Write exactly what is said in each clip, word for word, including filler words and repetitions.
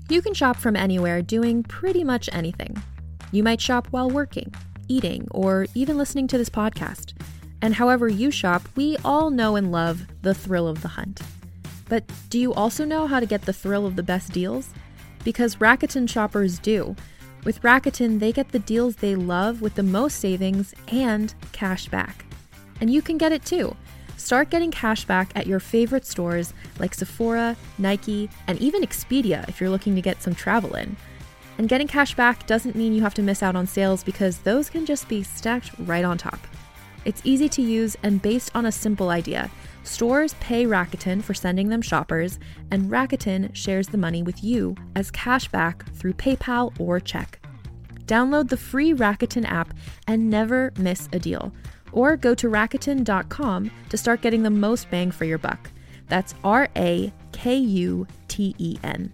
You can shop from anywhere doing pretty much anything. You might shop while working, eating, or even listening to this podcast. And however you shop, we all know and love the thrill of the hunt. But do you also know how to get the thrill of the best deals? Because Rakuten shoppers do. With Rakuten, they get the deals they love with the most savings and cash back. And you can get it too. Start getting cash back at your favorite stores like Sephora, Nike, and even Expedia if you're looking to get some travel in. And getting cash back doesn't mean you have to miss out on sales because those can just be stacked right on top. It's easy to use and based on a simple idea. Stores pay Rakuten for sending them shoppers, and Rakuten shares the money with you as cash back through PayPal or check. Download the free Rakuten app and never miss a deal. Or go to Rakuten dot com to start getting the most bang for your buck. That's R A K U T E N.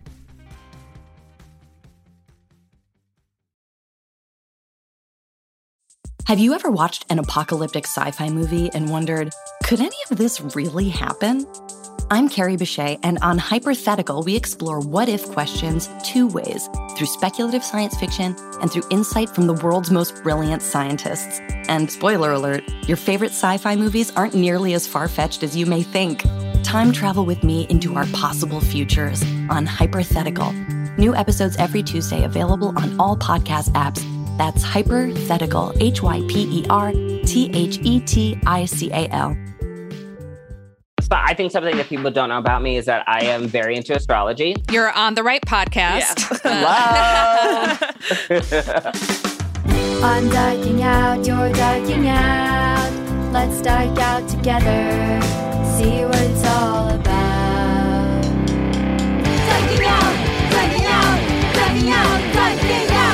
Have you ever watched an apocalyptic sci-fi movie and wondered, could any of this really happen? I'm Carrie Bechet, and on Hypothetical, we explore what-if questions two ways, through speculative science fiction and through insight from the world's most brilliant scientists. And spoiler alert, your favorite sci-fi movies aren't nearly as far-fetched as you may think. Time travel with me into our possible futures on Hypothetical. New episodes every Tuesday, available on all podcast apps. That's Hypothetical, H Y P E R T H E T I C A L. But I think something that people don't know about me is that I am very into astrology. You're on the right podcast. Yeah. Hello. I'm diking out, you're diking out. Let's dike out together. See what it's all about. Diking out, diking out, diking out, diking out.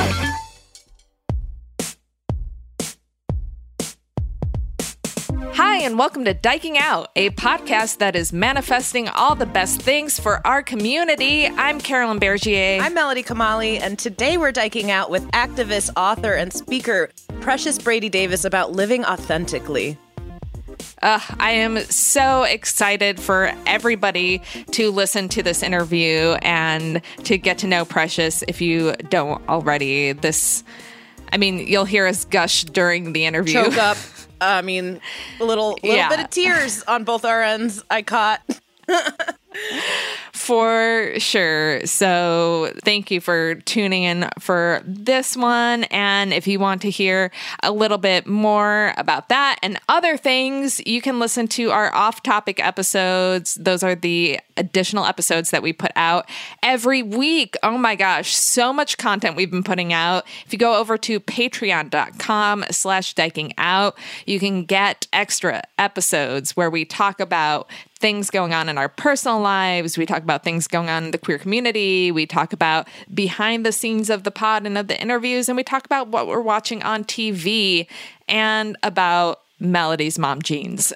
Hi, and welcome to Diking Out, a podcast that is manifesting all the best things for our community. I'm Carolyn Bergier. I'm Melody Kamali, and today we're diking out with activist, author, and speaker Precious Brady Davis about living authentically. Uh, I am so excited for everybody to listen to this interview and to get to know Precious if you don't already. This, I mean, you'll hear us gush during the interview. Choke up. I mean, a little, little Yeah. bit of tears on both our ends, I caught. For sure. So thank you for tuning in for this one. And if you want to hear a little bit more about that and other things, you can listen to our off-topic episodes. Those are the additional episodes that we put out every week. Oh my gosh, so much content we've been putting out. If you go over to patreon.com slash diking out, you can get extra episodes where we talk about things going on in our personal lives. We talk about things going on in the queer community. We talk about behind the scenes of the pod and of the interviews. And we talk about what we're watching on T V and about Melody's mom jeans.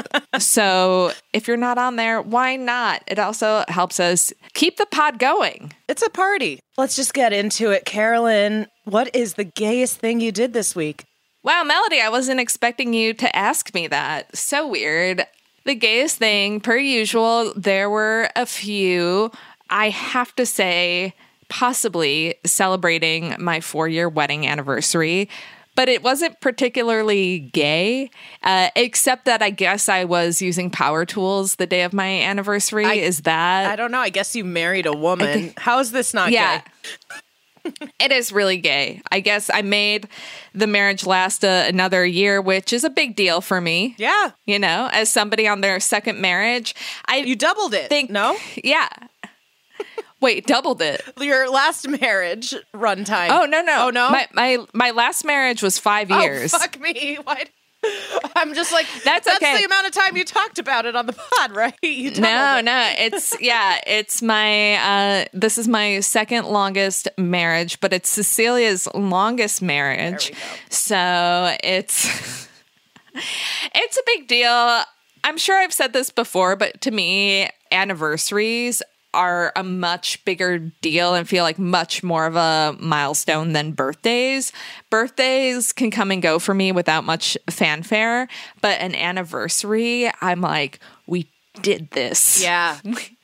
So if you're not on there, why not? It also helps us keep the pod going. It's a party. Let's just get into it. Carolyn, what is the gayest thing you did this week? Wow, Melody, I wasn't expecting you to ask me that. So weird. The gayest thing, per usual, there were a few. I have to say, possibly celebrating my four-year wedding anniversary, but it wasn't particularly gay, uh, except that I guess I was using power tools the day of my anniversary. I, Is that? I don't know. I guess you married a woman. think, How is this not yeah. gay? It is really gay. I guess I made the marriage last uh, another year, which is a big deal for me. Yeah. You know, as somebody on their second marriage. I You doubled it, think, no? Yeah. Wait, doubled it. Your last marriage runtime. Oh, no, no. Oh, no? My my, my last marriage was five years. Oh, fuck me. Why? I'm just like, That's that's okay. the amount of time you talked about it on the pod, right? You doubled No, it. no, it's, yeah, it's my, uh, this is my second longest marriage, but it's Cecilia's longest marriage. There we go. So it's, it's a big deal. I'm sure I've said this before, but to me, anniversaries are a much bigger deal and feel like much more of a milestone than birthdays. Birthdays can come and go for me without much fanfare, but an anniversary, I'm like, we did this. Yeah.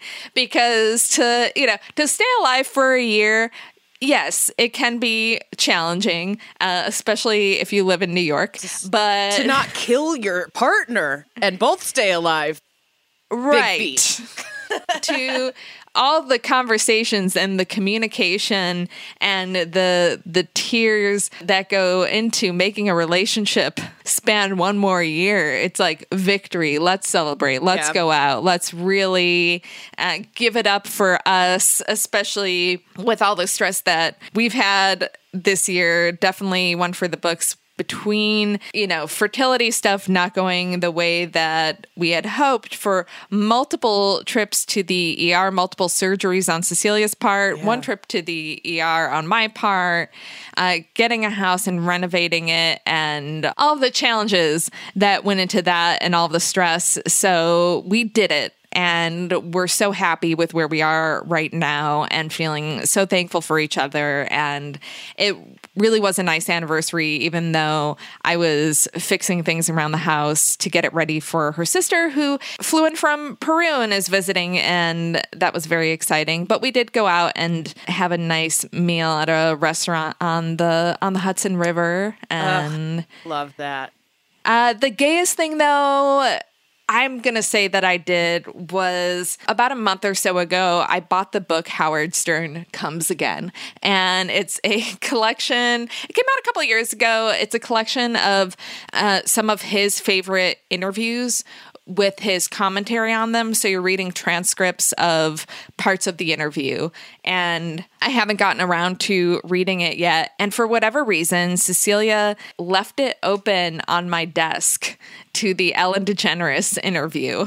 Because to, you know, to stay alive for a year, yes, it can be challenging, uh, especially if you live in New York. But to not kill your partner and both stay alive. Right. Big feat. To all the conversations and the communication and the the tears that go into making a relationship span one more year. It's like victory. Let's celebrate. Let's Yeah. go out. Let's really uh, give it up for us, especially with all the stress that we've had this year. Definitely one for the books. Between, you know, fertility stuff not going the way that we had hoped, for multiple trips to the E R, multiple surgeries on Cecilia's part, Yeah. one trip to the E R on my part, uh, getting a house and renovating it, and all the challenges that went into that and all the stress. So we did it. And we're so happy with where we are right now and feeling so thankful for each other. And it really was a nice anniversary, even though I was fixing things around the house to get it ready for her sister, who flew in from Peru and is visiting. And that was very exciting. But we did go out and have a nice meal at a restaurant on the on the Hudson River. And Ugh, love that. uh, the gayest thing, though, I'm going to say that I did was about a month or so ago, I bought the book Howard Stern Comes Again. And it's a collection. It came out a couple of years ago. It's a collection of uh, some of his favorite interviews with his commentary on them. So you're reading transcripts of parts of the interview. And I haven't gotten around to reading it yet. And for whatever reason, Cecilia left it open on my desk to the Ellen DeGeneres interview.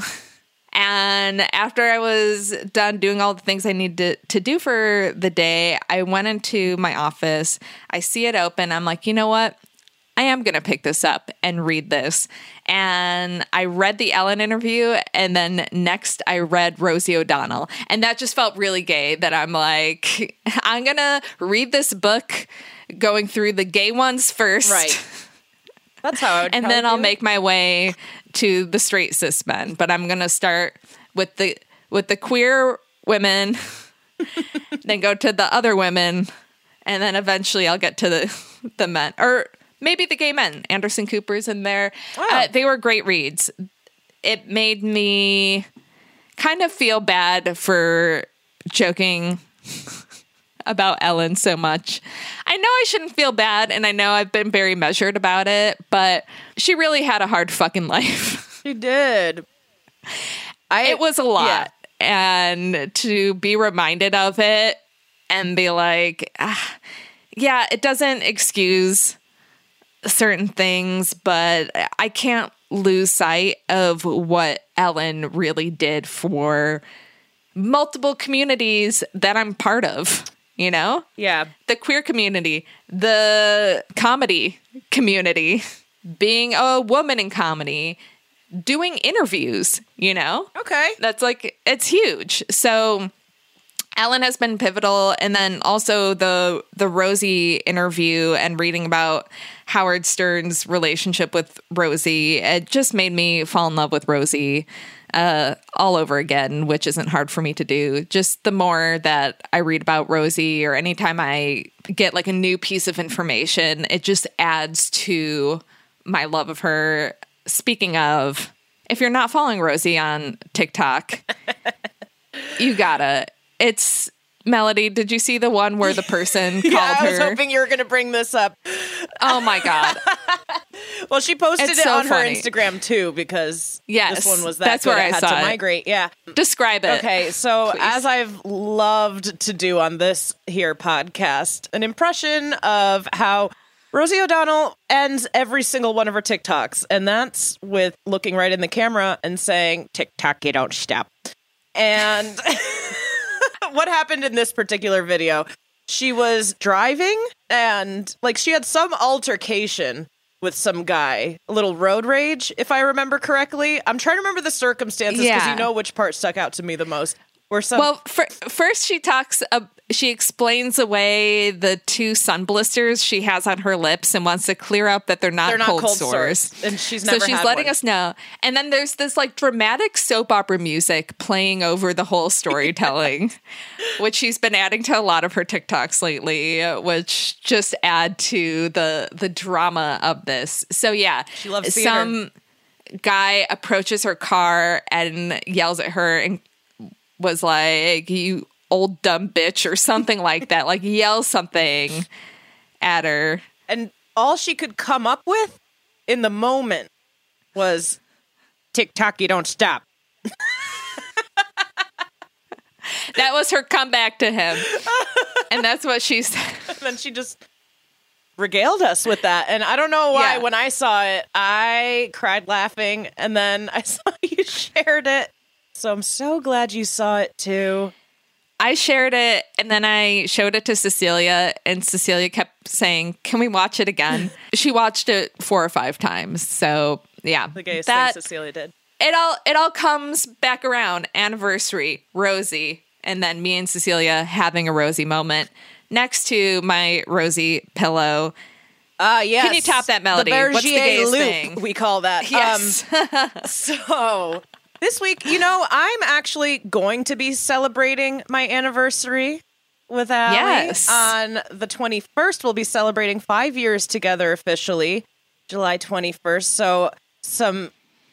And after I was done doing all the things I needed to, to do for the day, I went into my office. I see it open. I'm like, you know what? I am going to pick this up and read this. And I read the Ellen interview, and then next I read Rosie O'Donnell. And that just felt really gay that I'm like, I'm going to read this book going through the gay ones first. Right. That's how I would And then I'll make my way to the straight cis men. But I'm going to start with the with the queer women, then go to the other women, and then eventually I'll get to the, the men. Or maybe the gay men. Anderson Cooper's in there. Oh. Uh, they were great reads. It made me kind of feel bad for joking about Ellen so much. I know I shouldn't feel bad, and I know I've been very measured about it, but she really had a hard fucking life. She did. I, It was a lot. Yeah. And to be reminded of it and be like, ah, yeah, it doesn't excuse certain things, but I can't lose sight of what Ellen really did for multiple communities that I'm part of, you know? Yeah. The queer community, the comedy community, being a woman in comedy, doing interviews, you know? Okay. That's like, it's huge. So Ellen has been pivotal. And then also the the Rosie interview and reading about Howard Stern's relationship with Rosie, it just made me fall in love with Rosie uh, all over again, which isn't hard for me to do. Just the more that I read about Rosie, or anytime I get like a new piece of information, it just adds to my love of her. Speaking of, if you're not following Rosie on TikTok, you gotta. It's Melody. Did you see the one where the person called yeah, I was her? hoping you were going to bring this up. Oh my God. Well, she posted It's it so on funny. her Instagram too, because Yes, this one was that that's good. where it I had saw to it. migrate. Yeah. Describe it. Okay, so please. as I've loved to do on this here podcast, an impression of how Rosie O'Donnell ends every single one of her TikToks, and that's with looking right in the camera and saying, "TikTok, you don't stop." And what happened in this particular video? She was driving, and like she had some altercation with some guy, a little road rage, if I remember correctly. I'm trying to remember the circumstances because Yeah. you know which part stuck out to me the most. We're some. Well, for, first she talks, uh, she explains away the two sun blisters she has on her lips and wants to clear up that they're not, they're not cold, cold sores. sores. And she's never So she's had letting one. us know. And then there's this like dramatic soap opera music playing over the whole storytelling, which she's been adding to a lot of her TikToks lately, which just add to the the drama of this. So yeah, She loves theater. some guy approaches her car and yells at her and was like, "You old dumb bitch," or something like that. Like yells something at her. And all she could come up with in the moment was, "TikTok, you don't stop." That was her comeback to him. And that's what she said. And then she just regaled us with that. And I don't know why, Yeah. when I saw it, I cried laughing. And then I saw you shared it. So I'm so glad you saw it too. I shared it and then I showed it to Cecilia, and Cecilia kept saying, "Can we watch it again?" She watched it four or five times. So yeah, The gayest that, thing Cecilia did. it all it all comes back around. Anniversary, Rosie, and then me and Cecilia having a Rosie moment next to my Rosie pillow. Ah, yes. Can you top that melody? The What's the Bergier gayest loop, thing? we call that. Yes. Um, so this week, you know, I'm actually going to be celebrating my anniversary with Allie. Yes. On the twenty-first, we'll be celebrating five years together officially, July twenty-first. So some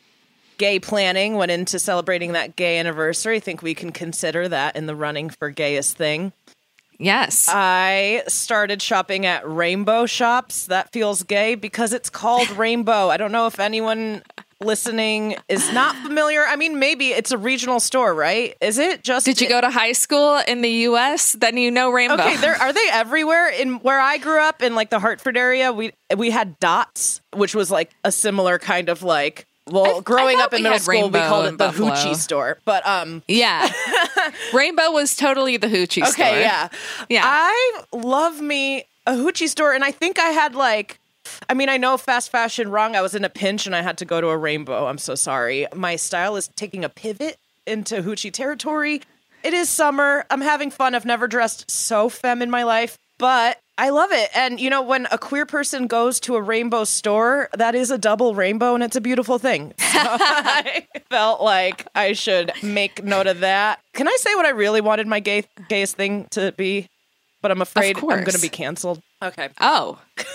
gay planning went into celebrating that gay anniversary. I think we can consider that in the running for gayest thing. Yes. I started shopping at Rainbow Shops. That feels gay because it's called Rainbow. I don't know if anyone listening is not familiar. I mean, maybe it's a regional store, right? Is it just... Did you go to high school in the U S? Then you know Rainbow. Okay, there are they everywhere? In where I grew up in like the Hartford area, we we had Dots, which was like a similar kind of like... Well, I- growing I up thought in we middle had school, we Rainbow called in it the Buffalo. Hoochie store. But um Yeah. Rainbow was totally the hoochie store. Okay, yeah. Yeah. I love me a hoochie store, and I think I had like, I mean, I know fast fashion wrong. I was in a pinch and I had to go to a Rainbow. I'm so sorry. My style is taking a pivot into hoochie territory. It is summer. I'm having fun. I've never dressed so femme in my life, but I love it. And, you know, when a queer person goes to a Rainbow store, that is a double rainbow, and it's a beautiful thing. So I felt like I should make note of that. Can I say what I really wanted my gay gayest thing to be? But I'm afraid I'm course. going to be canceled. Okay. Oh,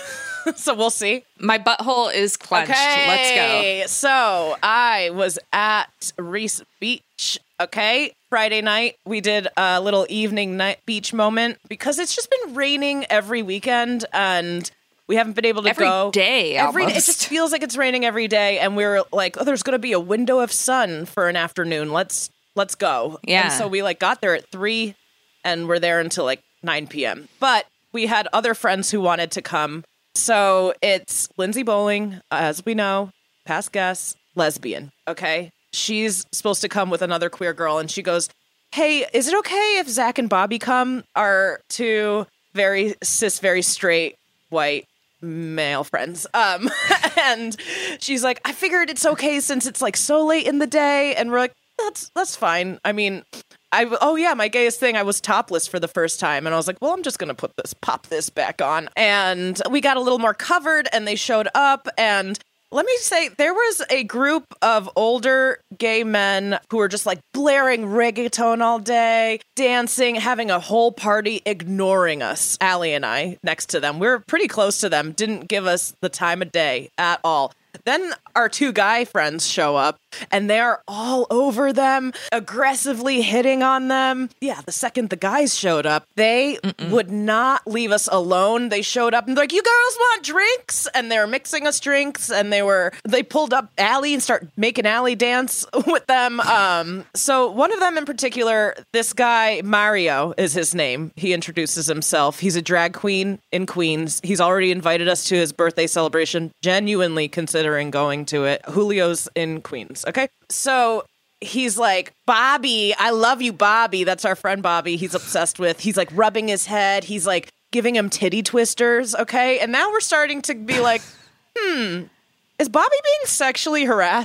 So we'll see. my butthole is clenched. Let's go. Okay, so I was at Reese Beach, okay? Friday night, we did a little evening night beach moment because it's just been raining every weekend and we haven't been able to Every go. day, Every It almost. just feels like it's raining every day, and we were like, oh, there's going to be a window of sun for an afternoon. Let's let's go. Yeah. And so we like got there at three and we're there until like nine p.m. But we had other friends who wanted to come. So it's Lindsay Bowling, as we know, past guest, lesbian, okay? She's supposed to come with another queer girl, and she goes, hey, is it okay if Zach and Bobby come? Are two very cis, very straight, white male friends. Um, and she's like, I figured it's okay since it's like so late in the day. And we're like, that's that's fine. I mean, I oh yeah, my gayest thing, I was topless for the first time, and I was like, well, I'm just gonna put this, pop this back on, and we got a little more covered, and they showed up, and let me say, there was a group of older gay men who were just like blaring reggaeton all day, dancing, having a whole party, ignoring us, Allie and I, next to them. We were pretty close to them, didn't give us the time of day at all. Then our two guy friends show up, and they're all over them, aggressively hitting on them. Yeah, the second the guys showed up, they Mm-mm. would not leave us alone. They showed up and they're like, you girls want drinks? And they were mixing us drinks, and they were, they pulled up Allie and start making Allie dance with them. Um, so one of them in particular, this guy, Mario is his name. He introduces himself. He's a drag queen in Queens. He's already invited us to his birthday celebration, genuinely considering going to it. Julio's in Queens, okay? So he's like, Bobby, I love you, Bobby. That's our friend Bobby. He's obsessed with. He's like rubbing his head. He's like giving him titty twisters, okay? And now we're starting to be like, hmm, is Bobby being sexually harassed?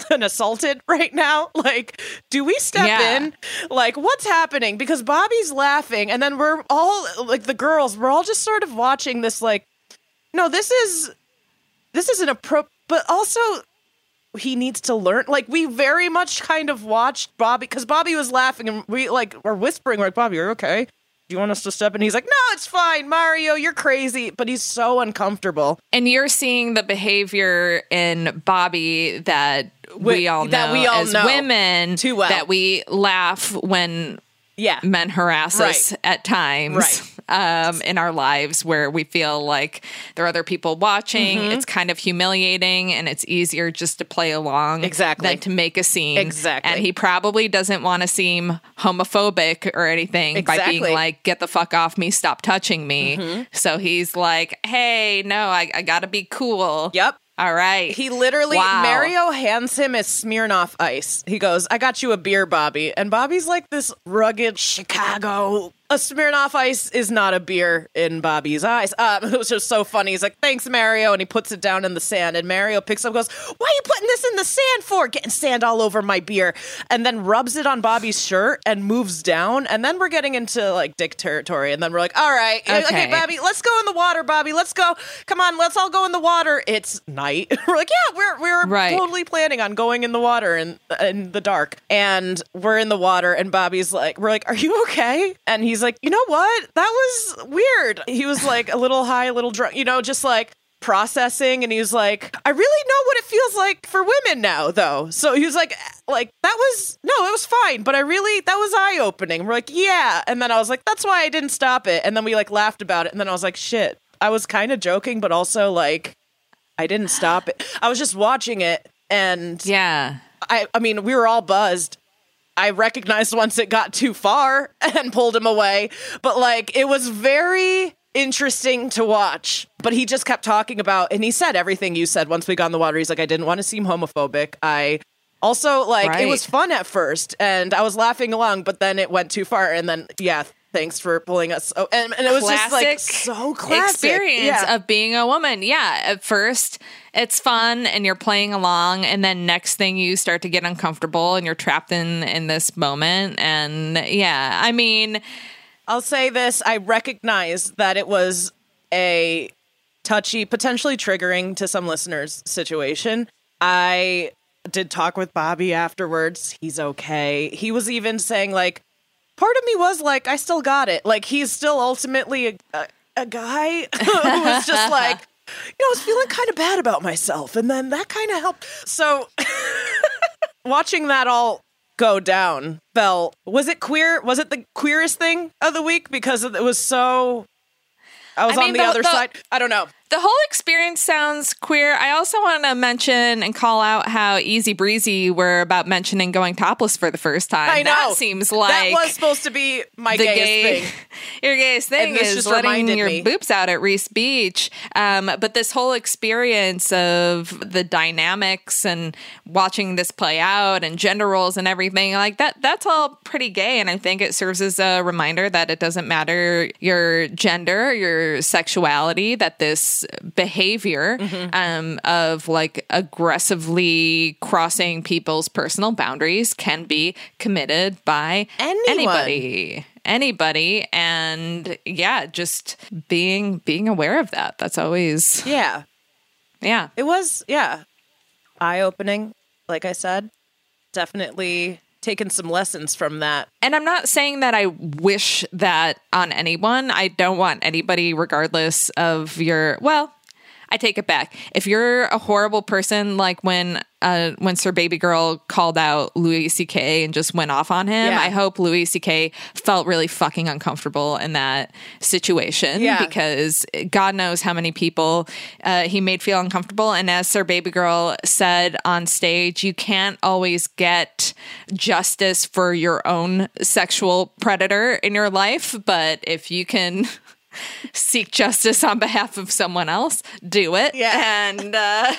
and assaulted right now? Like, do we step Yeah. in? Like, what's happening? Because Bobby's laughing, and then we're all, like, the girls, we're all just sort of watching this, like, no, this is, this is an appro, but also he needs to learn. Like, we very much kind of watched Bobby, because Bobby was laughing, and we, like, were whispering, like, Bobby, you're okay? Do you want us to step in? He's like, no, it's fine, Mario, you're crazy. But he's so uncomfortable. And you're seeing the behavior in Bobby that we, We- all know that we all as know women, too well. that we laugh when Yeah. men harass us Right. at times Right. um, in our lives where we feel like there are other people watching. Mm-hmm. It's kind of humiliating, and it's easier just to play along Exactly. than to make a scene. Exactly. And he probably doesn't want to seem homophobic or anything by Exactly. being like, get the fuck off me, stop touching me. Mm-hmm. So he's like, hey, no, I, I gotta be cool. Yep. All right. He literally, Wow. Mario hands him a Smirnoff Ice. He goes, I got you a beer, Bobby. And Bobby's like this rugged Chicago. A Smirnoff Ice is not a beer in Bobby's eyes. Um, it was just so funny. He's like, thanks, Mario. And he puts it down in the sand. And Mario picks up and goes, why are you putting this in the sand for? Getting sand all over my beer. And then rubs it on Bobby's shirt and moves down. And then we're getting into like dick territory. And then we're like, all right, okay, Okay. Bobby, let's go in the water, Bobby. Let's go. Come on, let's all go in the water. It's night. We're like, yeah, we're we're Right. totally planning on going in the water in in the dark. And we're in the water, and Bobby's like, we're like, are you okay? And he's like, you know what? That was weird. He was like a little high, a little drunk, you know, just like processing. And he was like, I really know what it feels like for women now, though. So he was like, like, that was, no, it was fine. But I really, that was eye opening. We're like, yeah. And then I was like, that's why I didn't stop it. And then we like laughed about it. And then I was like, shit, I was kind of joking, but also like, I didn't stop it. I was just watching it. And yeah. I, I mean, we were all buzzed. I recognized once it got too far and pulled him away. But like, it was very interesting to watch. But he just kept talking about, and he said everything you said once we got in the water. He's like, I didn't want to seem homophobic. I also, like, Right. it was fun at first, and I was laughing along, but then it went too far. And then, yeah, thanks for pulling us. Oh, and, and it was just like so classic experience yeah. of being a woman. Yeah, at first it's fun and you're playing along, and then next thing you start to get uncomfortable and you're trapped in in this moment. And yeah, I mean, I'll say this. I recognize that it was a touchy, potentially triggering to some listeners situation. I did talk with Bobby afterwards. He's okay. He was even saying, like, part of me was like, I still got it. Like, he's still ultimately a, a, a guy who was just like, you know, I was feeling kind of bad about myself. And then that kind of helped. So watching that all go down felt, was it queer? Was it the queerest thing of the week? Because it was so, I was I on mean, the, the- other the- side. I don't know. the whole experience sounds queer. I also want to mention and call out how easy breezy we're about mentioning going topless for the first time. I know. That seems like that was supposed to be my the gayest gay, thing. your gayest thing And this is just letting reminded your me. boobs out at Reese Beach. Um, but this whole experience of the dynamics and watching this play out and gender roles and everything like that, that's all pretty gay. And I think it serves as a reminder that it doesn't matter your gender, your sexuality, that this behavior Mm-hmm. um, of like aggressively crossing people's personal boundaries can be committed by Anyone. anybody. Anybody, and yeah, just being being aware of that. That's always Yeah. yeah. It was, yeah, eye-opening, like I said. Definitely taken some lessons from that. And I'm not saying that I wish that on anyone. I don't want anybody, regardless of your well. I take it back. If you're a horrible person, like when uh, when Sir Baby Girl called out Louis C K and just went off on him, Yeah. I hope Louis C K felt really fucking uncomfortable in that situation Yeah. because God knows how many people uh, he made feel uncomfortable. And as Sir Baby Girl said on stage, you can't always get justice for your own sexual predator in your life, but if you can seek justice on behalf of someone else, do it. Yeah. And uh,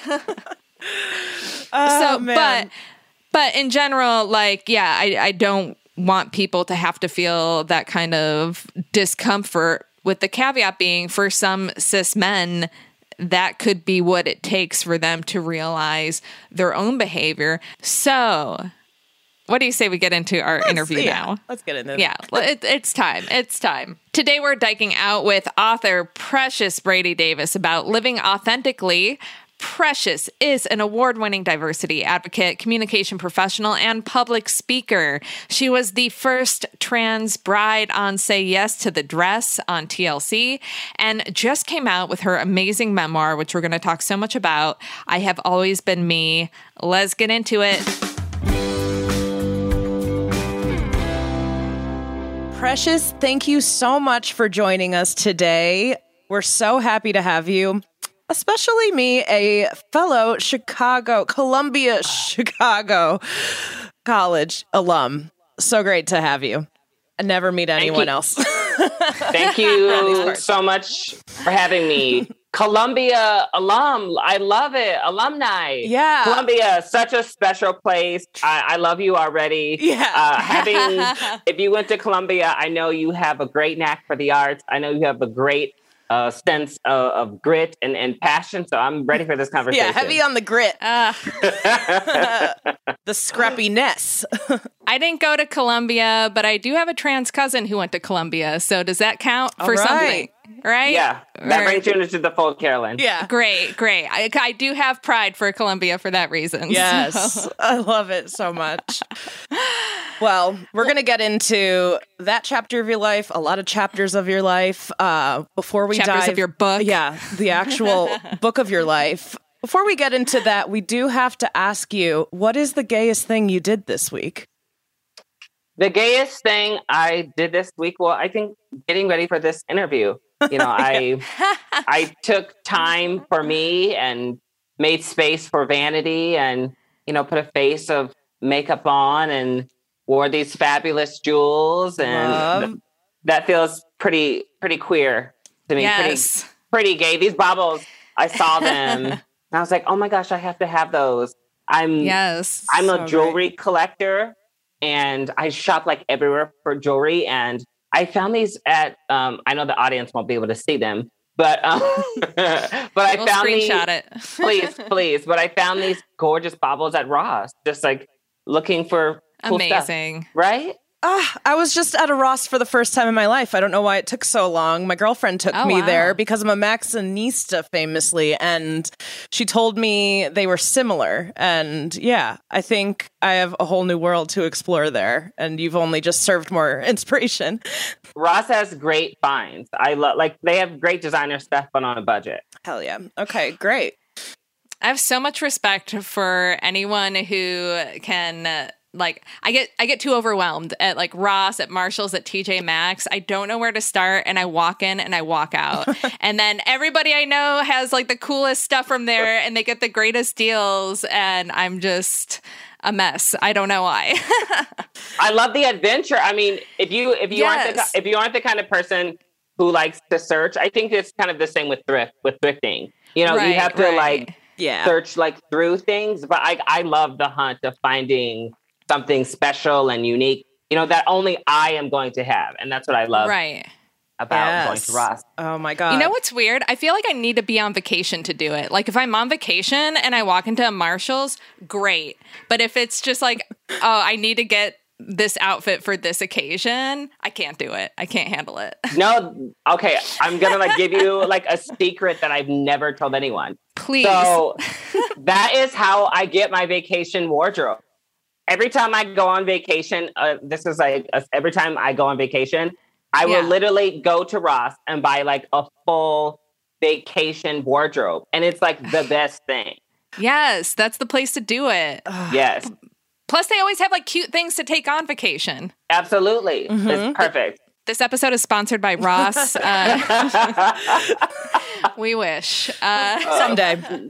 Oh, so, man. but but in general, like, yeah, I, I don't want people to have to feel that kind of discomfort. With the caveat being, for some cis men, that could be what it takes for them to realize their own behavior. So, what do you say we get into our Let's, interview yeah, now? Let's get into it. Yeah, well, it, it's time. It's time. Today we're diking out with author Precious Brady Davis about living authentically. Precious is an award-winning diversity advocate, communication professional, and public speaker. She was the first trans bride on Say Yes to the Dress on T L C and just came out with her amazing memoir, which we're going to talk so much about, I Have Always Been Me. Let's get into it. Precious, thank you so much for joining us today. We're so happy to have you, especially me, a fellow Chicago, Columbia, Chicago College alum. So great to have you. I never meet anyone else. Thank you so much for having me. Columbia alum. I love it. Alumni. Yeah. Columbia, such a special place. I, I love you already. Yeah. Uh, having, if you went to Columbia, I know you have a great knack for the arts. I know you have a great uh, sense of, of grit and, and passion. So I'm ready for this conversation. Yeah, heavy on the grit. Uh, the scrappiness. I didn't go to Columbia, but I do have a trans cousin who went to Columbia. So does that count for All right. something? Right? Yeah, that Or- brings you into the fold, Carolyn. Yeah. Great, great. I, I do have pride for Columbia for that reason. Yes. So. I love it so much. Well, we're going to get into that chapter of your life, a lot of chapters of your life. Uh, before we Chapters dive, of your book. Yeah, the actual book of your life. Before we get into that, we do have to ask you, what is the gayest thing you did this week? The gayest thing I did this week, well, I think getting ready for this interview. You know, I I took time for me and made space for vanity and, you know, put a face of makeup on and wore these fabulous jewels. And th- that feels pretty, pretty queer to me. Yes. Pretty, pretty gay. These baubles, I saw them. And I was like, oh my gosh, I have to have those. I'm, Yes. I'm So a jewelry collector and I shop like everywhere for jewelry. And I found these at, um, I know the audience won't be able to see them, but um, but I We'll found these, screenshot it. please, please. But I found these gorgeous baubles at Ross, just like looking for cool stuff, Amazing. right? Uh, I was just at a Ross for the first time in my life. I don't know why it took so long. My girlfriend took Oh, me wow. there because I'm a Maxinista famously, and she told me they were similar. And yeah, I think I have a whole new world to explore there, and you've only just served more inspiration. Ross has great finds. I love, like, they have great designer stuff, but on a budget. Hell yeah. Okay, great. I have so much respect for anyone who can uh, like I get I get too overwhelmed at like Ross, at Marshalls, at T J Maxx. I don't know where to start and I walk in and I walk out. And then everybody I know has like the coolest stuff from there and they get the greatest deals and I'm just a mess. I don't know why. I love the adventure. I mean, if you if you aren't the, Yes. if you aren't the kind of person who likes to search, I think it's kind of the same with thrift with thrifting. You know, you Right, have to right. like Yeah. search like through things, but I I love the hunt of finding something special and unique, you know, that only I am going to have. And that's what I love Right. about Yes. going to Ross. Oh my God. You know what's weird? I feel like I need to be on vacation to do it. Like if I'm on vacation and I walk into a Marshall's, great. But if it's just like, oh, I need to get this outfit for this occasion, I can't do it. I can't handle it. No, okay, I'm gonna like give you like a secret that I've never told anyone. Please. So that is how I get my vacation wardrobe. Every time I go on vacation, uh, this is like uh, every time I go on vacation, I will Yeah. literally go to Ross and buy like a full vacation wardrobe. And it's like the best thing. Yes, that's the place to do it. Yes, Plus, they always have like cute things to take on vacation. absolutely. It's perfect. This episode is sponsored by Ross. Uh, we wish. Uh, Someday.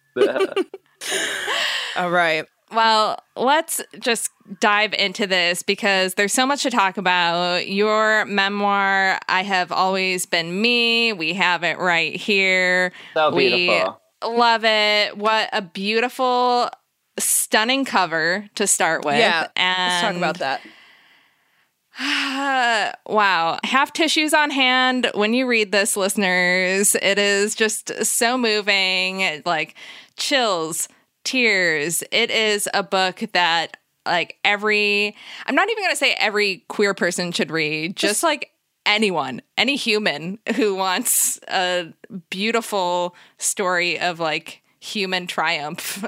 All right. Well, let's just dive into this because there's so much to talk about. Your memoir, I Have Always Been Me. We have it right here. So beautiful. We love it. What a beautiful, stunning cover to start with. Yeah. And Let's talk about that. Wow. Have tissues on hand when you read this, listeners. It is just so moving, like chills, tears. It is a book that like every, I'm not even going to say every queer person should read, just, just like anyone, any human who wants a beautiful story of like human triumph.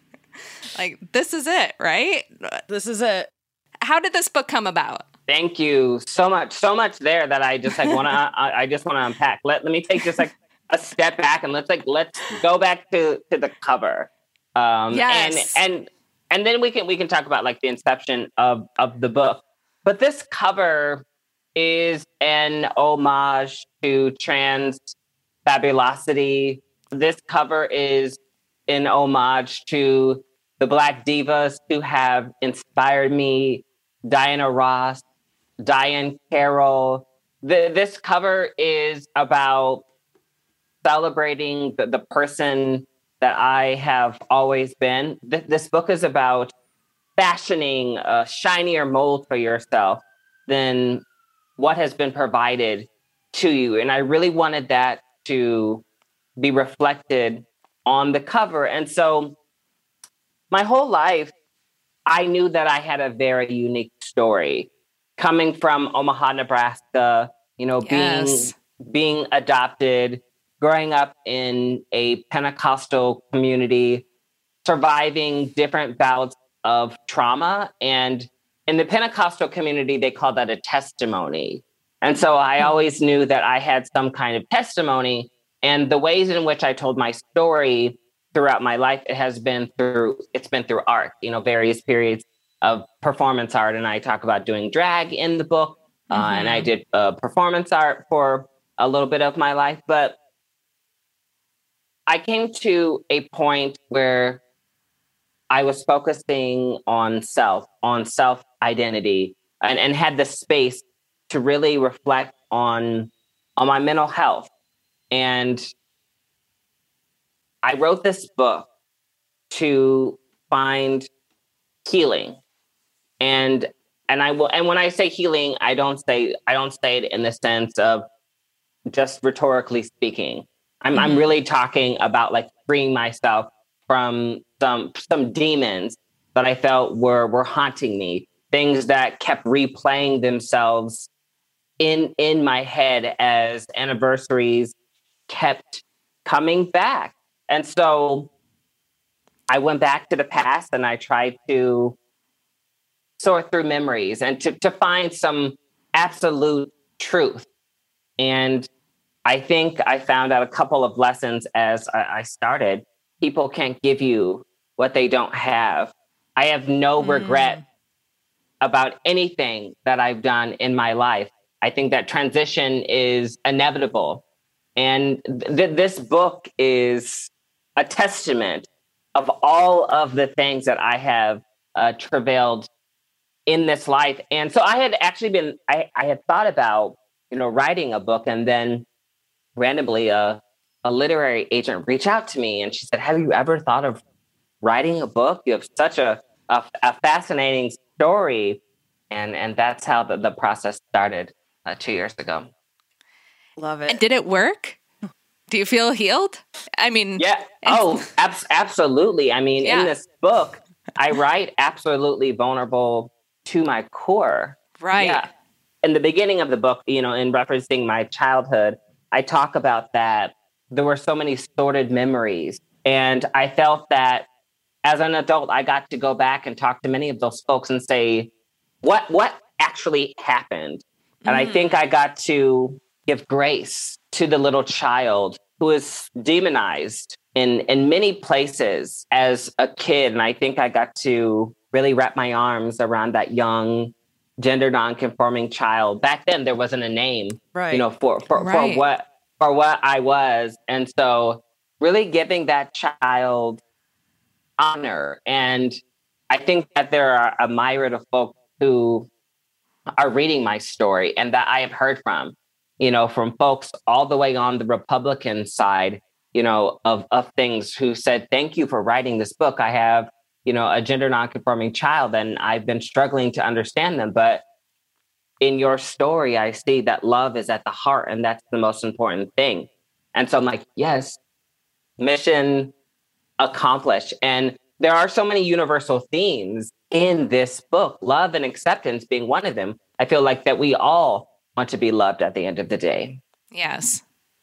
Like, this is it, right? This is it. How did this book come about? Thank you so much, so much there that I just like want to, I, I just want to unpack. Let let me take just like a step back and let's like let's go back to to the cover. Um, yes. And and and then we can we can talk about like the inception of of the book. But this cover is an homage to trans fabulosity. This cover is an homage to the Black divas who have inspired me. Diana Ross, Diane Carroll. The, this cover is about celebrating the, the person that I have always been. Th- this book is about fashioning a shinier mold for yourself than what has been provided to you. And I really wanted that to be reflected on the cover. And so my whole life, I knew that I had a very unique story coming from Omaha, Nebraska, you know, yes. being being adopted, growing up in a Pentecostal community, surviving different bouts of trauma. And in the Pentecostal community, they call that a testimony. And so I always knew that I had some kind of testimony. And the ways in which I told my story throughout my life, it has been through, it's been through art, you know, various periods of performance art. And I talk about doing drag in the book. Mm-hmm. Uh, and I did uh, performance art for a little bit of my life. But I came to a point where I was focusing on self, on self-identity, and, and had the space to really reflect on, on my mental health. And I wrote this book to find healing. And and I will and when I say healing, I don't say I don't say it in the sense of just rhetorically speaking. I'm mm-hmm. I'm really talking about like freeing myself from some some demons that I felt were were haunting me, things that kept replaying themselves in in my head as anniversaries kept coming back. And so I went back to the past and I tried to sort through memories and to, to find some absolute truth. And I think I found out a couple of lessons as I, I started. People can't give you what they don't have. I have no mm. regret about anything that I've done in my life. I think that transition is inevitable. And th- this book is a testament of all of the things that I have uh, travailed in this life. And so I had actually been, I, I had thought about, you know, writing a book, and then randomly a, a literary agent reached out to me and she said, have you ever thought of writing a book? You have such a, a, a fascinating story. And, and that's how the, the process started uh, two years ago. Love it. And did it work? Do you feel healed? I mean, yeah. Oh, ab- absolutely. I mean, yeah. in this book, I write absolutely vulnerable to my core. Right. Yeah. In the beginning of the book, you know, in referencing my childhood, I talk about that there were so many sordid memories. And I felt that as an adult, I got to go back and talk to many of those folks and say, what, what actually happened? And mm. I think I got to give grace to the little child who is demonized in, in many places as a kid. And I think I got to really wrap my arms around that young gender nonconforming child. Back then, there wasn't a name, right. you know, for, for, right. for what for what I was. And so really giving that child honor. And I think that there are a myriad of folks who are reading my story and that I have heard from, you know, from folks all the way on the Republican side, you know, of, of things who said, thank you for writing this book. I have, you know, a gender nonconforming child and I've been struggling to understand them, but in your story, I see that love is at the heart, and that's the most important thing. And so I'm like, yes, mission accomplished. And there are so many universal themes in this book, love and acceptance being one of them. I feel like that we all want to be loved at the end of the day. Yes.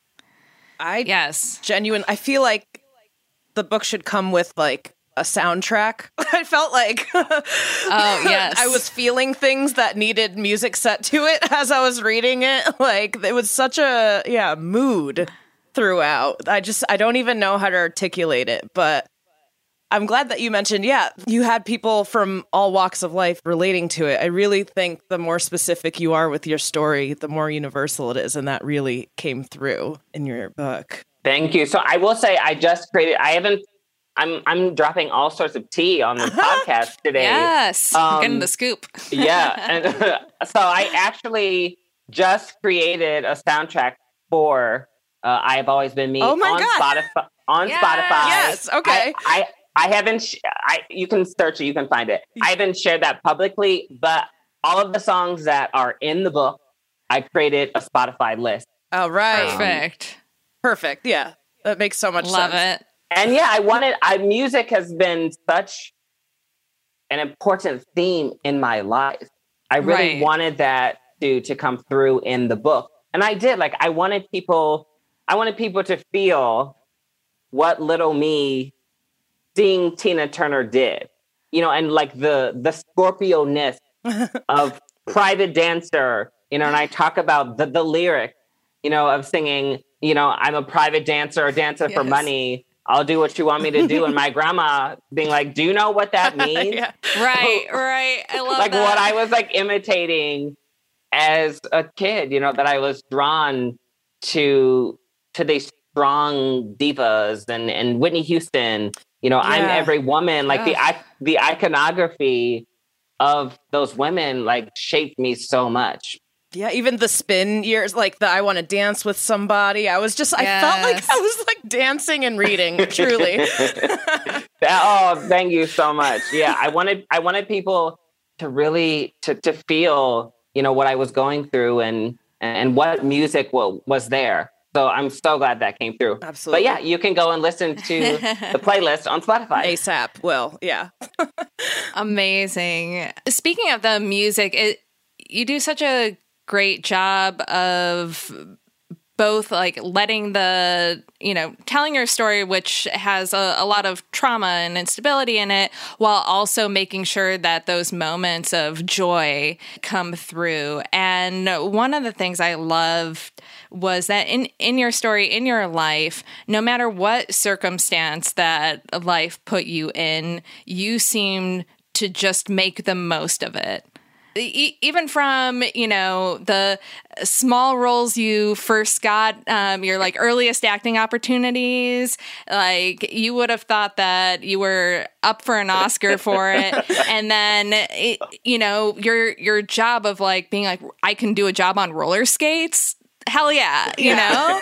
I yes. genuine. I feel like the book should come with like a soundtrack. I felt like oh yes, I was feeling things that needed music set to it as I was reading it. Like it was such a yeah mood throughout. I just I don't even know how to articulate it, but I'm glad that you mentioned, yeah, you had people from all walks of life relating to it. I really think the more specific you are with your story, the more universal it is. And that really came through in your book. Thank you. So I will say I just created, I haven't, I'm I'm dropping all sorts of tea on the podcast today. Yes. Um, getting the scoop. yeah. And so I actually just created a soundtrack for uh, I Have Always Been Me oh my on God. Spotify. On yes. Spotify. Yes. Okay. I, I I haven't, sh- I, you can search it, you can find it. I haven't shared that publicly, but all of the songs that are in the book, I created a Spotify list. All right. Perfect. Perfect. Yeah. That makes so much Love sense. it. And yeah, I wanted, I, music has been such an important theme in my life. I really Right. wanted that to, to come through in the book. And I did, like, I wanted people, I wanted people to feel what little me seeing Tina Turner did, you know, and like the the Scorpio-ness of Private Dancer, you know, and I talk about the, the lyric, you know, of singing, you know, I'm a private dancer, a dancer for Yes. money. I'll do what you want me to do. And my grandma being like, do you know what that means? Yeah. Right, right. I love Like that. what I was like imitating as a kid, you know, that I was drawn to, to these strong divas and, and Whitney Houston. You know, I'm Yeah. every woman. Like the Yeah. i- the iconography of those women like shaped me so much. Yeah, even the spin years, like the I want to dance with somebody. I was just, I felt like Yes. I was like dancing and reading, truly. Oh, thank you so much. Yeah, I wanted I wanted people to really to to feel, you know, what I was going through and and what music wa- was there. So I'm so glad that came through. Absolutely. But yeah, you can go and listen to the playlist on Spotify. ASAP. Well, yeah. Amazing. Speaking of the music, it, you do such a great job of both like letting the, you know, telling your story, which has a, a lot of trauma and instability in it, while also making sure that those moments of joy come through. And one of the things I loved was that in, in your story, in your life, no matter what circumstance that life put you in, you seem to just make the most of it. E- even from, you know, the small roles you first got, um, your like earliest acting opportunities, like you would have thought that you were up for an Oscar for it. And then, it, you know, your, your job of like being like, I can do a job on roller skates. Hell yeah, you know?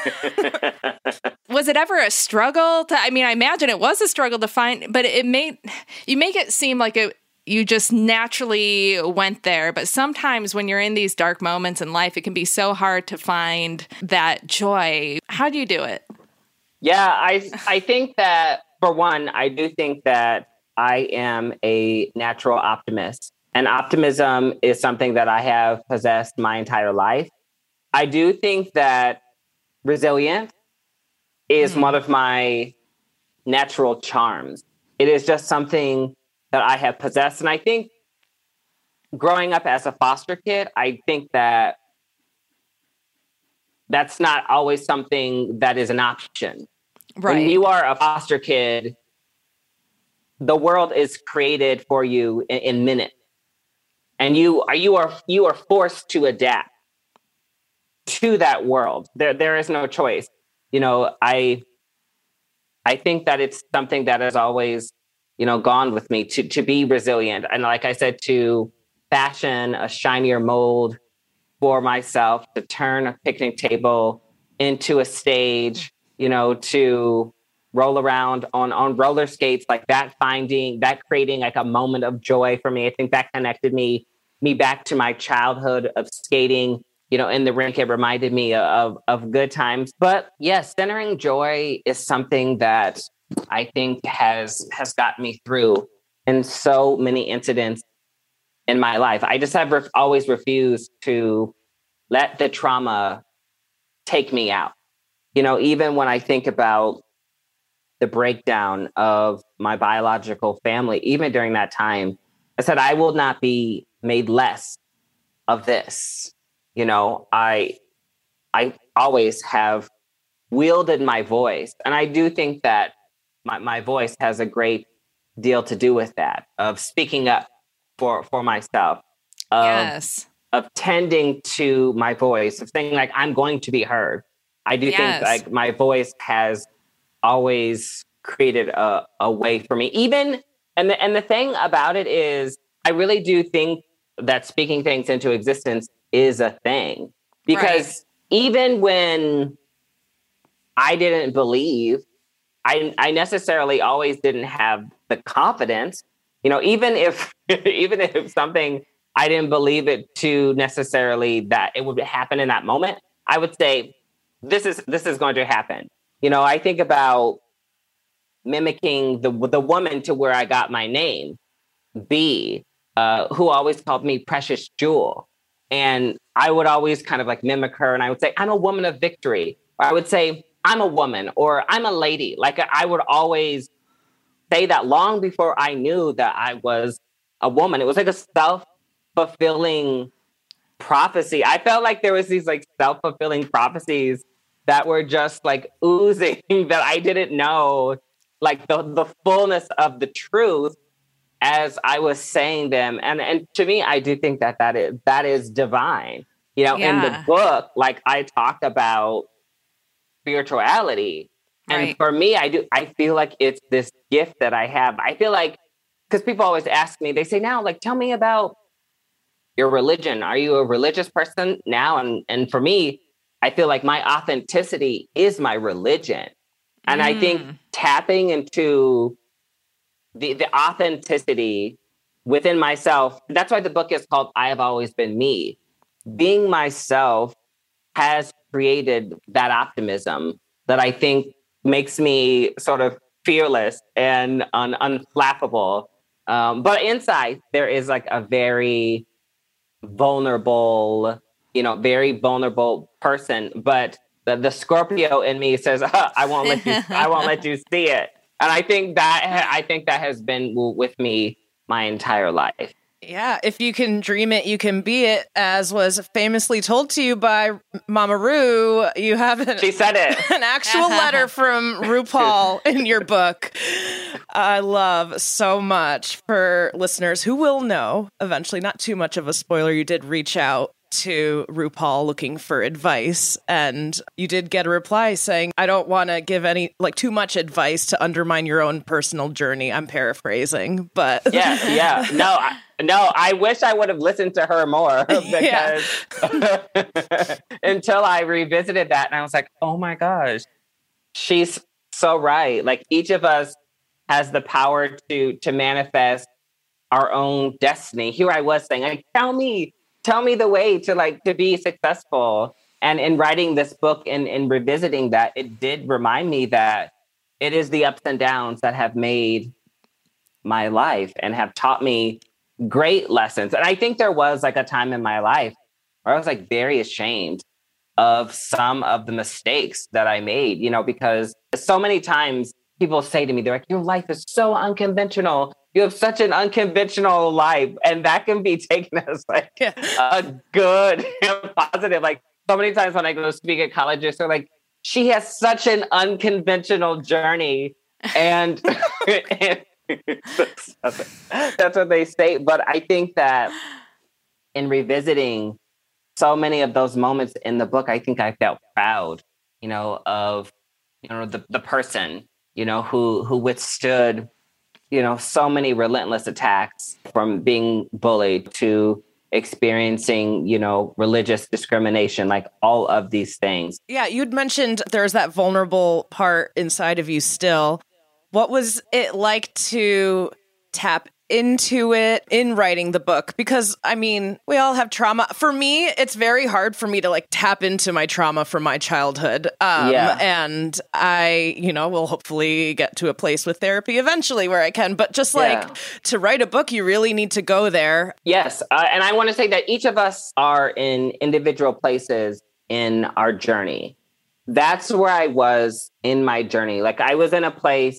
Was it ever a struggle to, I mean, I imagine it was a struggle to find, but it made, you make it seem like it, you just naturally went there. But sometimes when you're in these dark moments in life, it can be so hard to find that joy. How do you do it? Yeah, I I think that for one, I do think that I am a natural optimist. And optimism is something that I have possessed my entire life. I do think that resilience is mm. one of my natural charms. It is just something that I have possessed. And I think growing up as a foster kid, I think that that's not always something that is an option. Right. When you are a foster kid, the world is created for you in, in minutes. And you are you are you are forced to adapt to that world. There there is no choice. You know, I I think that it's something that has always, you know, gone with me to to be resilient. And like I said, to fashion a shinier mold for myself, to turn a picnic table into a stage, you know, to roll around on, on roller skates, like that finding, that creating like a moment of joy for me. I think that connected me me back to my childhood of skating, you know, in the rink. It reminded me of, of good times. But yes, centering joy is something that I think has, has got me through in so many incidents in my life. I just have re- always refused to let the trauma take me out. You know, even when I think about the breakdown of my biological family, even during that time, I said, I will not be made less of this. You know, I, I always have wielded my voice. And I do think that my, my voice has a great deal to do with that, of speaking up for, for myself. Of, yes. Of tending to my voice, of saying like, I'm going to be heard. I do yes. think like my voice has always created a, a way for me. Even, and the, and the thing about it is, I really do think that speaking things into existence is a thing. Because right. even when I didn't believe, I, I necessarily always didn't have the confidence, you know, even if, even if something, I didn't believe it to necessarily that it would happen in that moment, I would say, this is, this is going to happen. You know, I think about mimicking the the woman to where I got my name, B, uh, who always called me Precious Jewel. And I would always kind of like mimic her. And I would say, I'm a woman of victory. Or I would say, I'm a woman, or I'm a lady. Like I would always say that long before I knew that I was a woman. It was like a self-fulfilling prophecy. I felt like there was these like self-fulfilling prophecies that were just like oozing that I didn't know, like the, the fullness of the truth as I was saying them. And and to me, I do think that that is, that is divine. You know, yeah. in the book, like I talked about spirituality. And right. for me, I do, I feel like it's this gift that I have. I feel like, because people always ask me, they say now, like, tell me about your religion. Are you a religious person now? And and for me, I feel like my authenticity is my religion. And mm. I think tapping into the, the authenticity within myself, that's why the book is called I Have Always Been Me. Being myself has created that optimism that I think makes me sort of fearless and un- unflappable. Um, but inside, there is like a very vulnerable, you know, very vulnerable person. But the, the Scorpio in me says, oh, "I won't let you. I won't let you see it." And I think that I think that has been with me my entire life. Yeah, if you can dream it, you can be it, as was famously told to you by Mama Ru. You have an, she said it. an actual letter from RuPaul in your book. I love so much. For listeners who will know eventually, not too much of a spoiler, you did reach out to RuPaul looking for advice, and you did get a reply saying, I don't want to give any, like, too much advice to undermine your own personal journey. I'm paraphrasing, but yeah, yeah, no, I, no, I wish I would have listened to her more, because until I revisited that, and I was like, oh my gosh, she's so right. Like, each of us has the power to to manifest our own destiny. Here I was saying, like, tell me. Tell me the way to like to be successful. And in writing this book and in revisiting that, it did remind me that it is the ups and downs that have made my life and have taught me great lessons. And I think there was like a time in my life where I was like very ashamed of some of the mistakes that I made, you know, because so many times people say to me, they're like, your life is so unconventional. You have such an unconventional life. And that can be taken as like a good, positive. Like so many times when I go speak at colleges, they're like, she has such an unconventional journey. And, and that's what they say. But I think that in revisiting so many of those moments in the book, I think I felt proud, you know, of, you know, the, the person, you know, who, who withstood, you know, so many relentless attacks, from being bullied to experiencing, you know, religious discrimination, like all of these things. Yeah, you'd mentioned there's that vulnerable part inside of you still. What was it like to tap into it in writing the book? Because, I mean, we all have trauma. For me, it's very hard for me to like tap into my trauma from my childhood. Um, Yeah. And I, you know, will hopefully get to a place with therapy eventually where I can. But just like Yeah. to write a book, you really need to go there. Yes. Uh, and I want to say that each of us are in individual places in our journey. That's where I was in my journey. Like I was in a place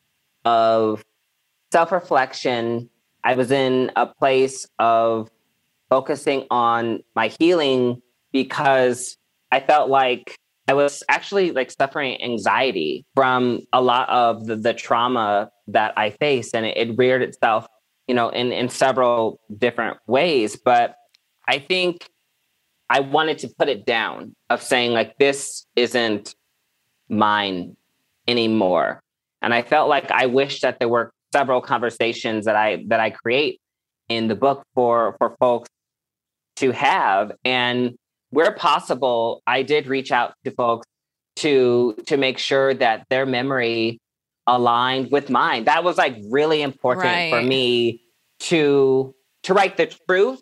of self-reflection. I was in a place of focusing on my healing because I felt like I was actually like suffering anxiety from a lot of the, the trauma that I faced. And it, it reared itself, you know, in, in several different ways. But I think I wanted to put it down of saying like, this isn't mine anymore. And I felt like I wish that there were several conversations that I that I create in the book for for folks to have. And where possible, I did reach out to folks to to make sure that their memory aligned with mine. That was like really important Right. for me to to write the truth,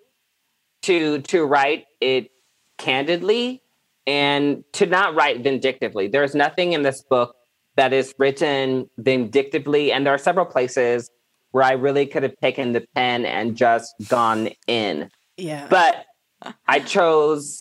to to write it candidly, and to not write vindictively. There's nothing in this book that is written vindictively. And there are several places where I really could have taken the pen and just gone in. Yeah. But I chose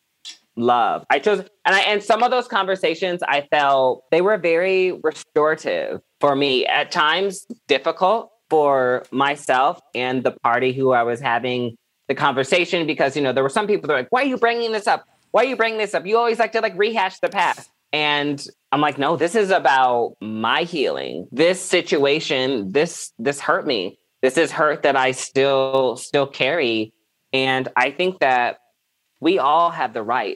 love. I chose, and I, and some of those conversations I felt they were very restorative for me. At times difficult for myself and the party who I was having the conversation, because, you know, there were some people that were like, why are you bringing this up? Why are you bringing this up? You always like to like rehash the past. And I'm like, no, this is about my healing. This situation, this, this hurt me. This is hurt that I still, still carry. And I think that we all have the right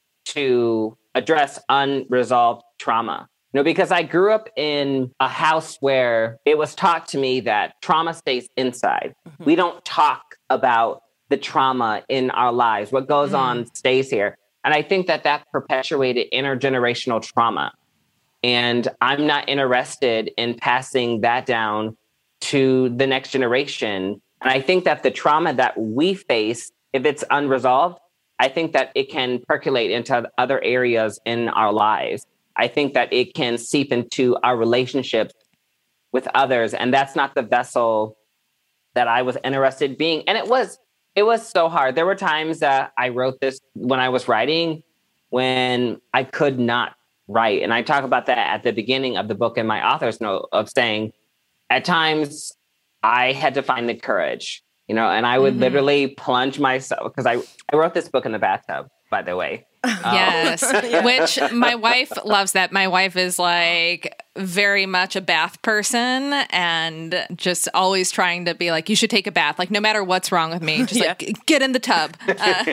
to address unresolved trauma. You know, because I grew up in a house where it was taught to me that trauma stays inside. Mm-hmm. We don't talk about the trauma in our lives. What goes mm. on stays here. And I think that that perpetuated intergenerational trauma. And I'm not interested in passing that down to the next generation. And I think that the trauma that we face, if it's unresolved, I think that it can percolate into other areas in our lives. I think that it can seep into our relationships with others. And that's not the vessel that I was interested in being. And it was It was so hard. There were times that I wrote this when I was writing, when I could not write. And I talk about that at the beginning of the book in my author's note of saying, at times I had to find the courage, you know, and I would mm-hmm. literally plunge myself, because I, I wrote this book in the bathtub, by the way. Yes, um, which my wife loves that. My wife is like very much a bath person and just always trying to be like, you should take a bath. Like no matter what's wrong with me, just yeah. like get in the tub. Uh,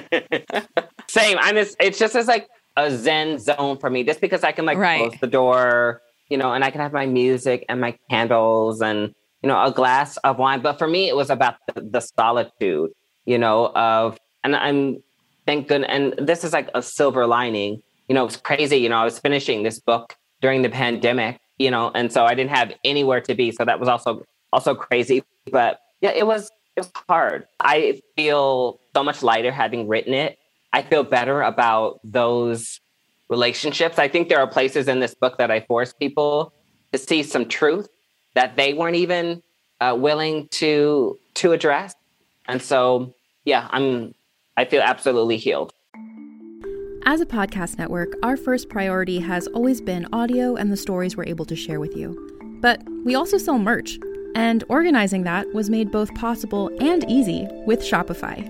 Same. I'm just, it's just as like a Zen zone for me, just because I can like right. close the door, you know, and I can have my music and my candles and, you know, a glass of wine. But for me, it was about the, the solitude, you know, of, and I'm, thank goodness. And this is like a silver lining. You know, it's crazy. You know, I was finishing this book during the pandemic, you know, and so I didn't have anywhere to be. So that was also, also crazy. But yeah, it was, it was hard. I feel so much lighter having written it. I feel better about those relationships. I think there are places in this book that I force people to see some truth that they weren't even uh, willing to, to address. And so, yeah, I'm, I feel absolutely healed. As a podcast network, our first priority has always been audio and the stories we're able to share with you. But we also sell merch, and organizing that was made both possible and easy with Shopify.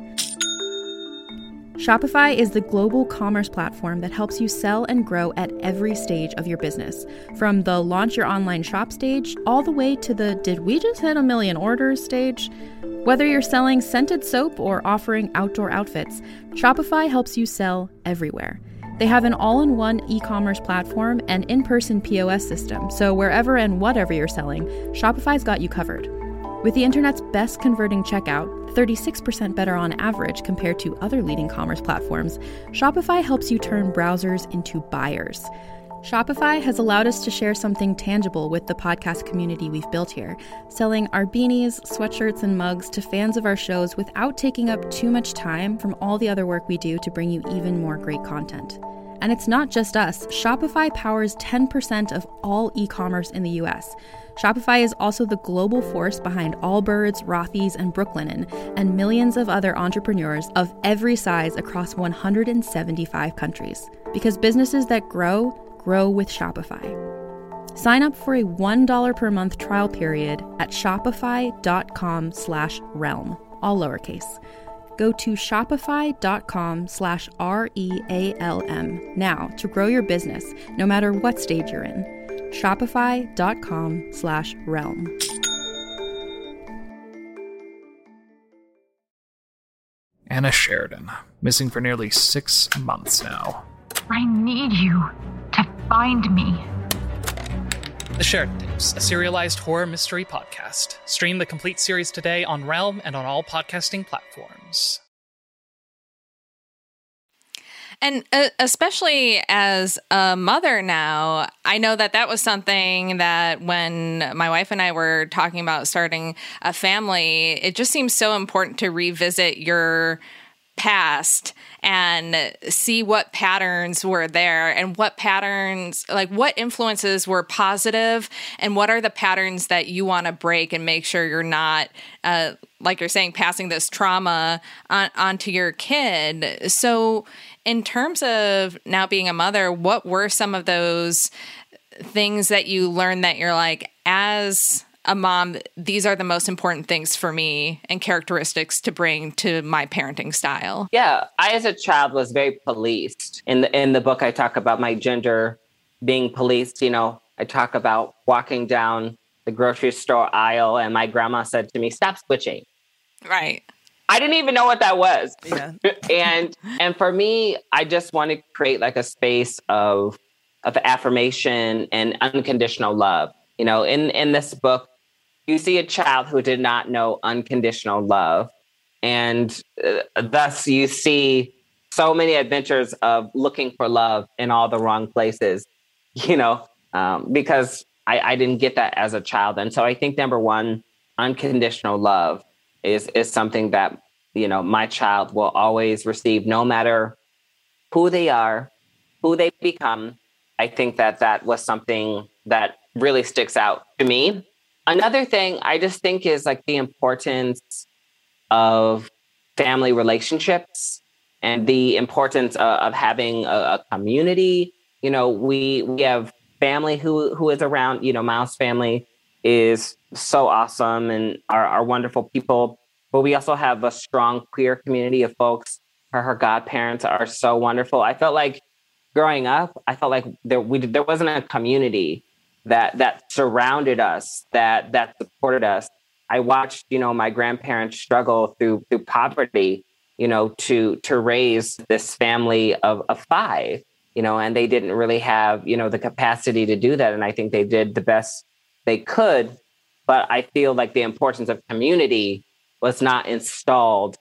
Shopify is the global commerce platform that helps you sell and grow at every stage of your business, from the launch your online shop stage all the way to the did we just hit a million orders stage. Whether you're selling scented soap or offering outdoor outfits, Shopify helps you sell everywhere. They have an all-in-one e-commerce platform and in-person P O S system, so wherever and whatever you're selling, Shopify's got you covered. With the internet's best converting checkout, thirty-six percent better on average compared to other leading commerce platforms, Shopify helps you turn browsers into buyers. Shopify has allowed us to share something tangible with the podcast community we've built here, selling our beanies, sweatshirts, and mugs to fans of our shows without taking up too much time from all the other work we do to bring you even more great content. And it's not just us. Shopify powers ten percent of all e-commerce in the U S. Shopify is also the global force behind Allbirds, Rothy's, and Brooklinen, and millions of other entrepreneurs of every size across one hundred seventy-five countries. Because businesses that grow, grow with Shopify. Sign up for a one dollar per month trial period at shopify.com slash realm, all lowercase. Go to shopify.com slash R-E-A-L-M now to grow your business, no matter what stage you're in. Shopify.com slash realm. Anna Sheridan, missing for nearly six months now. I need you to find me. The Sheridan Tapes, a serialized horror mystery podcast. Stream the complete series today on Realm and on all podcasting platforms. And uh, especially as a mother now, I know that that was something that when my wife and I were talking about starting a family, it just seems so important to revisit your past and see what patterns were there and what patterns, like what influences were positive and what are the patterns that you want to break and make sure you're not, uh, like you're saying, passing this trauma on, onto your kid. So in terms of now being a mother, what were some of those things that you learned that you're like, as a mom, these are the most important things for me and characteristics to bring to my parenting style? Yeah, I as a child was very policed. In the in the book, I talk about my gender being policed. You know, I talk about walking down the grocery store aisle and my grandma said to me, "Stop switching." Right. I didn't even know what that was. Yeah. and and for me, I just want to create like a space of of affirmation and unconditional love. You know, in in this book, you see a child who did not know unconditional love. And uh, thus you see so many adventures of looking for love in all the wrong places, you know, um, because I, I didn't get that as a child. And so I think, number one, unconditional love is, is something that, you know, my child will always receive no matter who they are, who they become. I think that that was something that really sticks out to me. Another thing I just think is like the importance of family relationships and the importance of, of having a, a community. You know, we we have family who who is around. You know, Miles' family is so awesome and are, are wonderful people. But we also have a strong queer community of folks. Her, her godparents are so wonderful. I felt like growing up, I felt like there we there wasn't a community that that surrounded us, that that supported us. I watched, you know, my grandparents struggle through through poverty, you know, to to raise this family of, of five, you know, and they didn't really have, you know, the capacity to do that. And I think they did the best they could. But I feel like the importance of community was not installed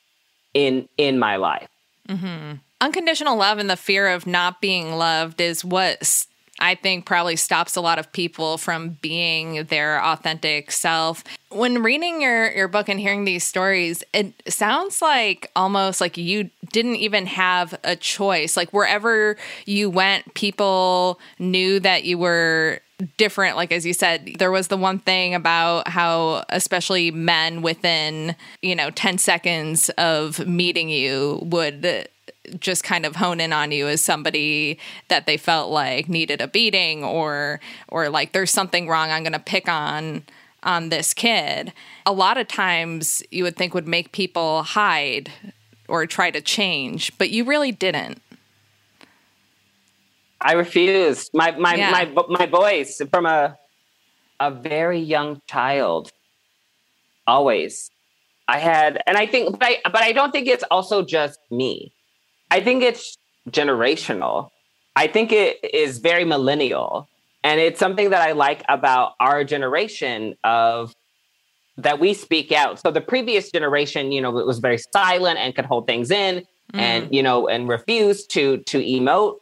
in in my life. Mm-hmm. Unconditional love and the fear of not being loved is what I think probably stops a lot of people from being their authentic self. When reading your, your book and hearing these stories, it sounds like almost like you didn't even have a choice. Like wherever you went, people knew that you were different. Like, as you said, there was the one thing about how especially men within, you know, ten seconds of meeting you would just kind of hone in on you as somebody that they felt like needed a beating or or like there's something wrong, I'm going to pick on on this kid. A lot of times you would think would make people hide or try to change, but you really didn't. I refused. My my Yeah. my my voice from a a very young child. Always. I had, and I think, but I but I don't think it's also just me. I think it's generational. I think it is very millennial. And it's something that I like about our generation of that we speak out. So the previous generation, you know, it was very silent and could hold things in mm. and, you know, and refused to to emote.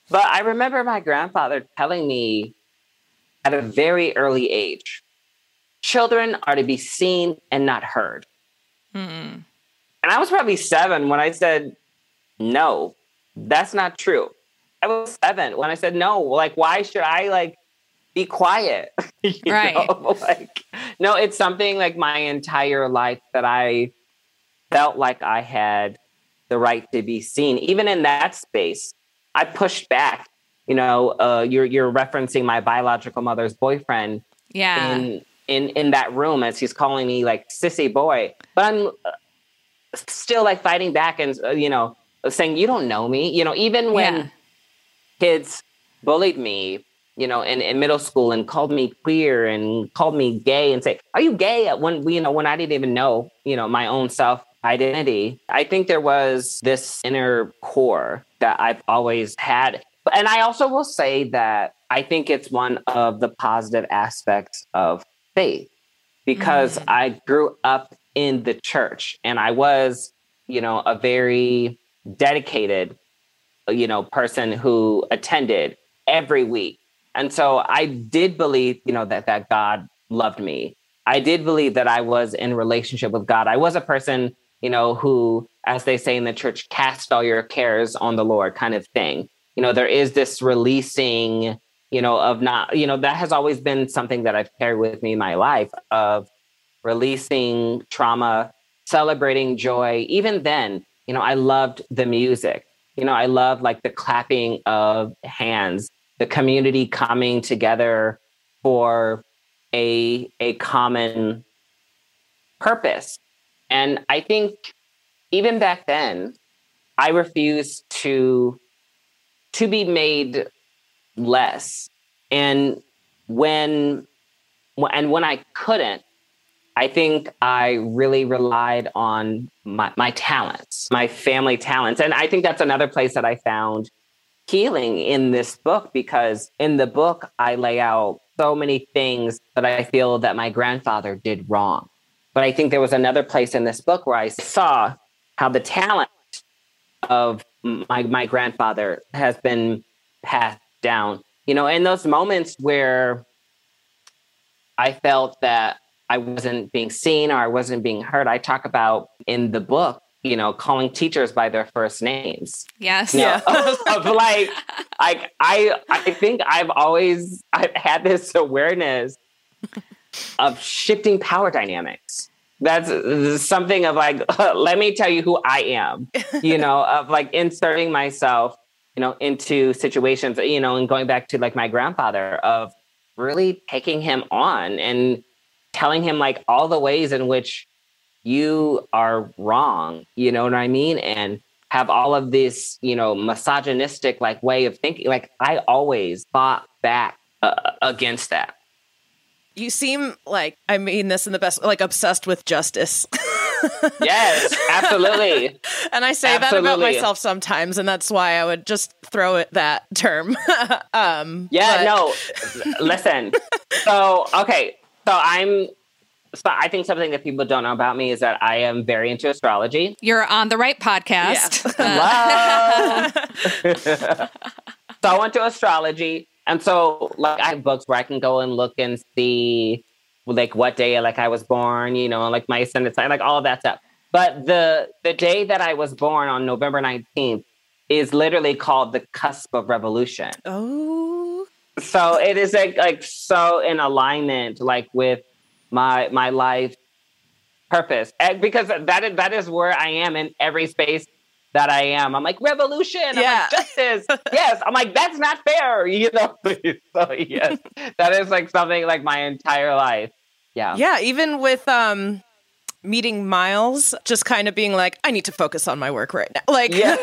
But I remember my grandfather telling me at a very early age, children are to be seen and not heard. Mm. And I was probably seven when I said, no, that's not true. I was seven when I said, no, like, why should I like be quiet? you right. know? Like, no, it's something like my entire life that I felt like I had the right to be seen. Even in that space, I pushed back. You know, uh, you're you're referencing my biological mother's boyfriend. Yeah. In in in that room as he's calling me like sissy boy, but I'm uh, still like fighting back and uh, you know saying you don't know me. You know, even when yeah. kids bullied me, you know, in, in middle school and called me queer and called me gay and say, "Are you gay?" When you know when I didn't even know you know my own self identity. I think there was this inner core that I've always had. And I also will say that I think it's one of the positive aspects of faith, because mm. I grew up in the church and I was, you know, a very dedicated, you know, person who attended every week. And so I did believe, you know, that, that God loved me. I did believe that I was in relationship with God. I was a person, you know, who, as they say in the church, cast all your cares on the Lord kind of thing. You know, there is this releasing, you know, of not, you know, that has always been something that I've carried with me in my life, of releasing trauma, celebrating joy. Even then, you know, I loved the music. You know, I loved like the clapping of hands, the community coming together for a, a common purpose. And I think even back then, I refused to to be made less. And when, and when I couldn't, I think I really relied on my, my talents, my family talents. And I think that's another place that I found healing in this book, because in the book, I lay out so many things that I feel that my grandfather did wrong. But I think there was another place in this book where I saw how the talent of my my grandfather has been passed down. You know, in those moments where I felt that I wasn't being seen or I wasn't being heard, I talk about in the book, you know, calling teachers by their first names. Yes. You know, yeah. of, of like, I, I, I think I've always I've had this awareness of shifting power dynamics. That's something of like, uh, let me tell you who I am, you know, of like inserting myself, you know, into situations, you know, and going back to like my grandfather, of really taking him on and telling him like all the ways in which you are wrong, you know what I mean? And have all of this, you know, misogynistic like way of thinking. Like I always fought back uh, against that. You seem like, I mean this in the best, like obsessed with justice. Yes, absolutely. And I say absolutely. that about myself sometimes, and that's why I would just throw it that term. um, yeah, but... no, listen. So, okay, so I'm, so I think something that people don't know about me is that I am very into astrology. You're on the right podcast. Yeah. Hello. So I went to astrology. And so, like, I have books where I can go and look and see, like, what day, like, I was born, you know, like, my ascendant sign, like, all of that stuff. But the the day that I was born on November nineteenth is literally called the cusp of revolution. Oh. So it is, like, like so in alignment, like, with my my life purpose. And because that is, that is where I am in every space that I am. I'm like, revolution. I'm yeah. like, justice. Yes. I'm like, that's not fair. You know? So yes, that is like something like my entire life. Yeah. Yeah. Even with um, meeting Miles, just kind of being like, I need to focus on my work right now. Like, yeah.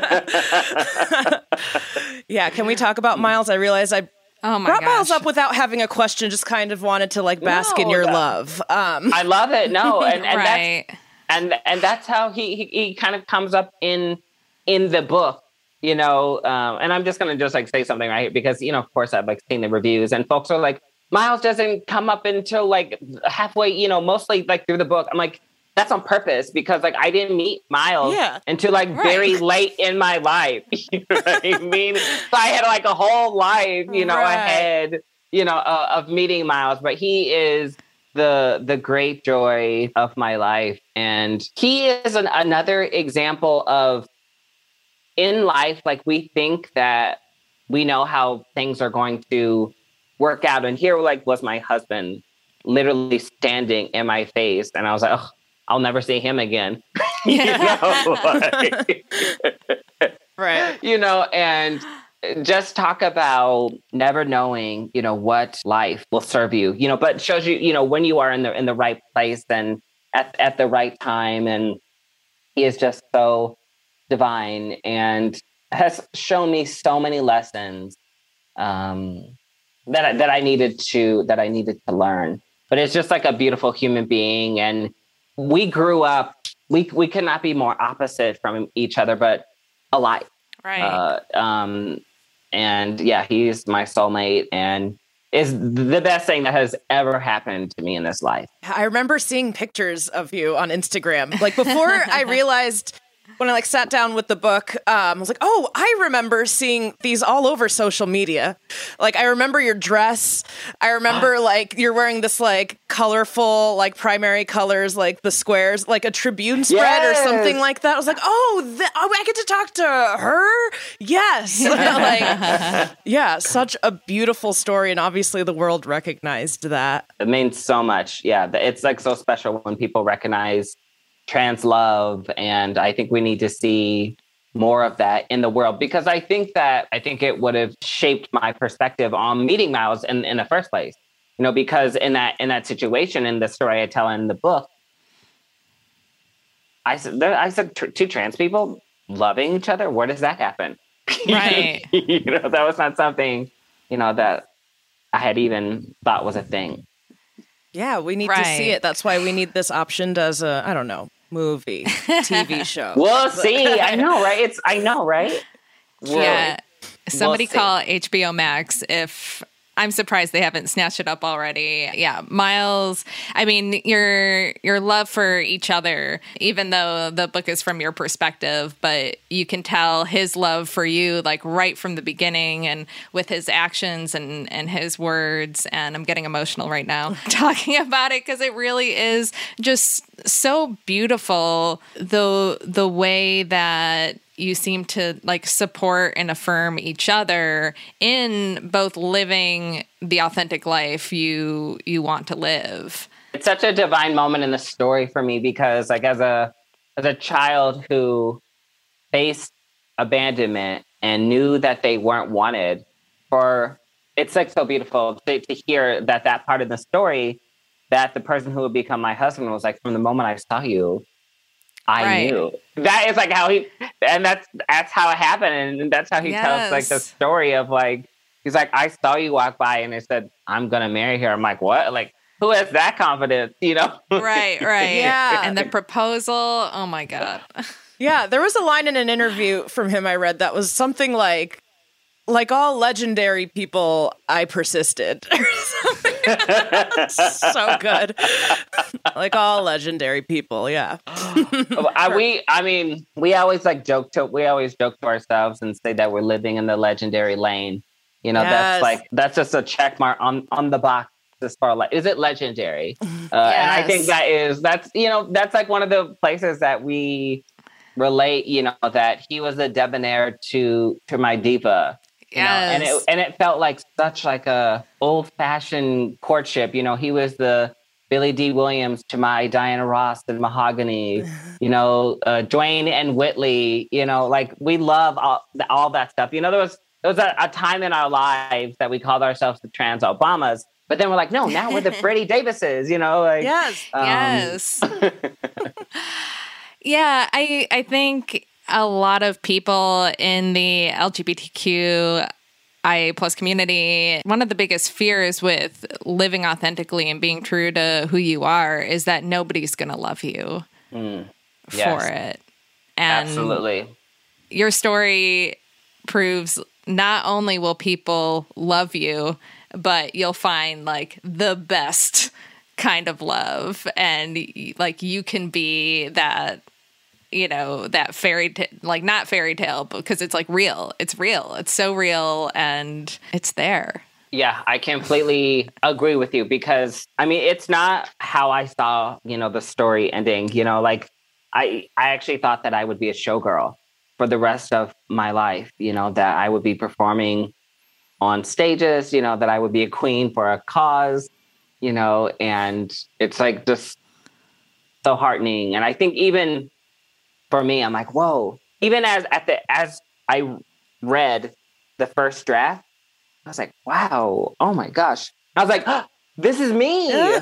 Yeah. Can we talk about Miles? I realized I oh my brought gosh. Miles up without having a question, just kind of wanted to like bask no, in your that, love. Um, I love it. No. And, and right. that's, And and that's how he, he he kind of comes up in in the book, you know. Um, and I'm just gonna just like say something right here because you know, of course, I've like seen the reviews and folks are like, Miles doesn't come up until like halfway, you know, mostly like through the book. I'm like, that's on purpose because like I didn't meet Miles Yeah. until like Right. very late in my life until like very Yeah. until like Right. very late in my life. You know what I mean? So I had like a whole life, you know, Right. ahead, you know, uh, of meeting Miles. But he is the the great joy of my life, and he is an, another example of in life. Like we think that we know how things are going to work out, and here like was my husband literally standing in my face, and I was like, oh, I'll never see him again. you know, like, Right. you know, and just talk about never knowing, you know, what life will serve you, you know, but it shows you, you know, when you are in the in the right place and at at the right time, and he is just so divine and has shown me so many lessons um, that I, that I needed to that I needed to learn. But it's just like a beautiful human being, and we grew up. We we could not be more opposite from each other, but alike. Right. Uh, um, and yeah, he's my soulmate, and is the best thing that has ever happened to me in this life. I remember seeing pictures of you on Instagram. Like before I realized when I like sat down with the book, um, I was like, oh, I remember seeing these all over social media. Like I remember your dress. I remember like you're wearing this like colorful, like primary colors, like the squares, like a Tribune spread Yes. or something like that. I was like, oh, th- oh I get to talk to her. Yes. Like, yeah, such a beautiful story. And obviously the world recognized that. It means so much. Yeah, it's like so special when people recognize trans love, and I think we need to see more of that in the world, because I think that I think it would have shaped my perspective on meeting Miles in, in the first place. You know, because in that in that situation, in the story I tell in the book, I said there, I said two trans people loving each other. Where does that happen? Right. You know, that was not something, you know, that I had even thought was a thing. Yeah, we need to Right. see it. That's why we need this optioned as a, I don't know, movie, T V show. We'll see. I know, right? It's I know, right? Really. Yeah. Somebody see. call H B O Max if I'm surprised they haven't snatched it up already. Yeah, Miles, I mean, your your love for each other, even though the book is from your perspective, but you can tell his love for you like right from the beginning, and with his actions and, and his words. And I'm getting emotional right now talking about it, because it really is just so beautiful, the the way that you seem to like support and affirm each other in both living the authentic life you you want to live. It's such a divine moment in the story for me, because like as a as a child who faced abandonment and knew that they weren't wanted, for it's like so beautiful to, to hear that that part of the story, that the person who would become my husband was like, from the moment I saw you, I Right. knew. That is like how he, and that's that's how it happened, and that's how he tells like the Yes. story of like, he's like, I saw you walk by and it said, I'm gonna marry her. I'm like, what? Like, who has that confidence? You know? Right, right. Yeah. And the proposal, oh my God. Yeah, there was a line in an interview from him I read that was something like, like all legendary people, I persisted. Or something. So good. Like all legendary people, yeah. I, we, I mean, we always like joke to, we always joke to ourselves and say that we're living in the legendary lane. You know, Yes. that's like, that's just a check mark on, on the box as far like, is it legendary? Uh, And I think Yes. that is, that's, you know, that's like one of the places that we relate, you know, that he was a debonair to, to my diva. You know, and it and it felt like such like a old fashioned courtship. You know, he was the Billy D. Williams to my Diana Ross and Mahogany. You know, uh, Dwayne and Whitley. You know, like we love all, all that stuff. You know, there was there was a, a time in our lives that we called ourselves the trans Obamas, but then we're like, no, now we're the Freddie Davises. You know, like Yes. um, Yes. Yeah, I I think a lot of people in the L G B T Q I A plus community, one of the biggest fears with living authentically and being true to who you are is that nobody's going to love you Mm, for yes. it. And Absolutely. your story proves not only will people love you, but you'll find like the best kind of love, and like you can be that, you know, that fairy tale, like not fairy tale, because it's like real. It's real. It's so real, and it's there. Yeah, I completely agree with you, because I mean, it's not how I saw, you know, the story ending. You know, like I, I actually thought that I would be a showgirl for the rest of my life. You know, that I would be performing on stages. You know, that I would be a queen for a cause. You know, and it's like just so heartening. And I think even for me, I'm like, whoa. Even as at the as I read the first draft, I was like, wow, oh my gosh. I was like, oh, this is me. And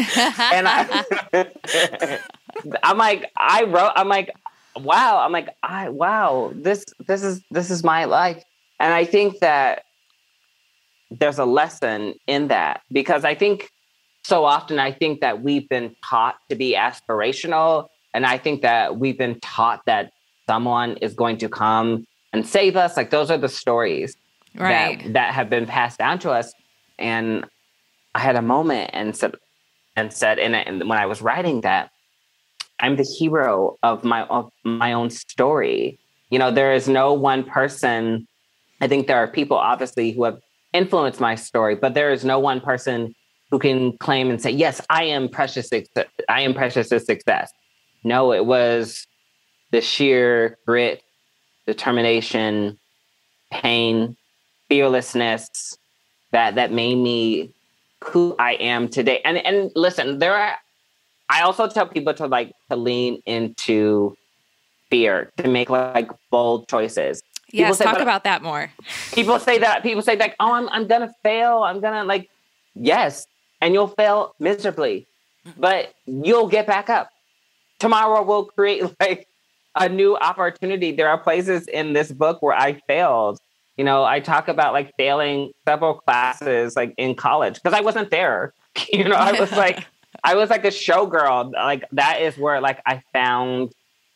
I, I'm like, I wrote, I'm like, wow. I'm like, I, wow, this, this is, this is my life. And I think that there's a lesson in that, because I think so often, I think that we've been taught to be aspirational. And I think that we've been taught that someone is going to come and save us. Like those are the stories. Right. that that have been passed down to us. And I had a moment and said, and said, and, and when I was writing that, I'm the hero of my of my own story. You know, there is no one person. I think there are people, obviously, who have influenced my story, but there is no one person who can claim and say, yes, I am Precious. I am Precious's success. No, it was the sheer grit, determination, pain, fearlessness that that made me who I am today. And and listen, there are. I also tell people to like to lean into fear, to make like bold choices. Yes, say, talk about that more. People say that. People say like, "Oh, I'm I'm gonna fail. I'm gonna like." Yes, and you'll fail miserably, but you'll get back up. Tomorrow will create like a new opportunity. There are places in this book where I failed. You know, I talk about like failing several classes like in college because I wasn't there. You know, I was like, I was like a showgirl. Like that is where like I found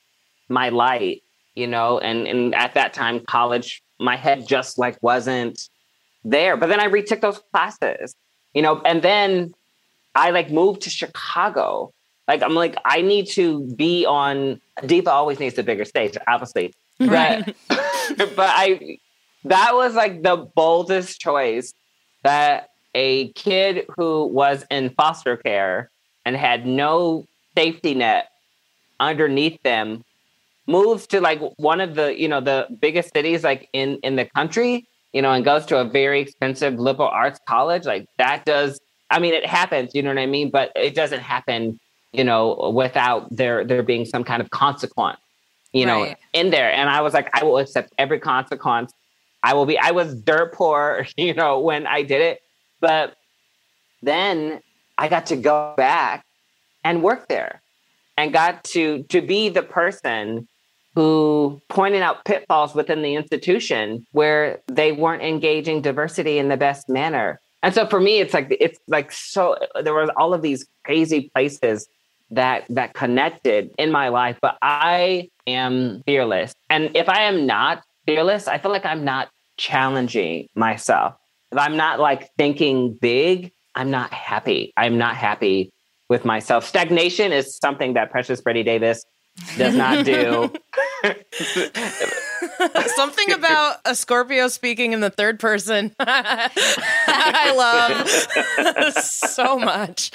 my light, you know, and, and at that time, college, my head just like wasn't there. But then I retook those classes, you know, and then I like moved to Chicago. Like, I'm like, I need to be on, Diva always needs a bigger stage, obviously. Right. But, but I, that was like the boldest choice that a kid who was in foster care and had no safety net underneath them moves to like one of the, you know, the biggest cities like in, in the country, you know, and goes to a very expensive liberal arts college. Like that does, I mean, it happens, you know what I mean? But it doesn't happen, you know, without there, there being some kind of consequence, you know, right. in there. And I was like, I will accept every consequence. I will be, I was dirt poor, you know, when I did it. But then I got to go back and work there and got to, to be the person who pointed out pitfalls within the institution where they weren't engaging diversity in the best manner. And so for me, it's like, it's like, so there was all of these crazy places that, that connected in my life, but I am fearless. And if I am not fearless, I feel like I'm not challenging myself. If I'm not like thinking big, I'm not happy. I'm not happy with myself. Stagnation is something that Precious Brady Davis does not do. Something about a Scorpio speaking in the third person. I love so much.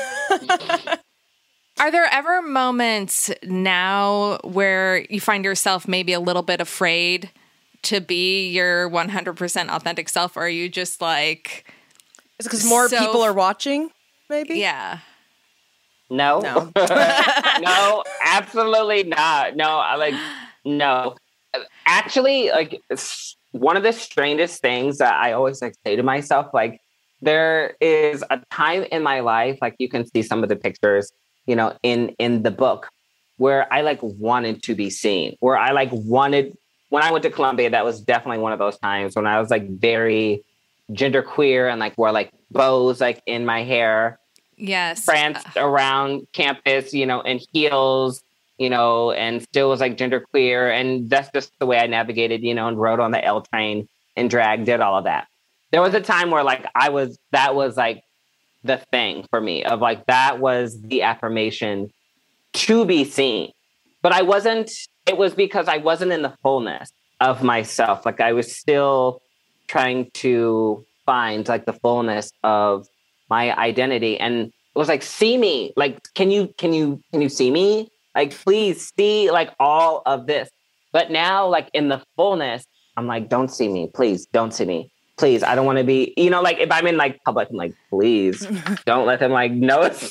Are there ever moments now where you find yourself maybe a little bit afraid to be your one hundred percent authentic self? Or are you just like... Is it because more so, people are watching, maybe? Yeah. No. No, no, absolutely not. No, I like, no. Actually, like, one of the strangest things that I always like say to myself, like, there is a time in my life, like, you can see some of the pictures, you know, in, in the book, where I, like, wanted to be seen, where I, like, wanted, when I went to Columbia, that was definitely one of those times when I was, like, very genderqueer and, like, wore, like, bows, like, in my hair. Yes. Pranced around campus, you know, in heels, you know, and still was like genderqueer. And that's just the way I navigated, you know, and rode on the L train and drag, did all of that. There was a time where like I was, that was like the thing for me of like, that was the affirmation to be seen. But I wasn't, it was because I wasn't in the fullness of myself. Like I was still trying to find like the fullness of my identity. And it was like, see me, like, can you, can you, can you see me? Like, please see like all of this. But now like in the fullness, I'm like, don't see me, please don't see me. Please, I don't want to be, you know, like if I'm in like public, I'm like, please don't let them like notice.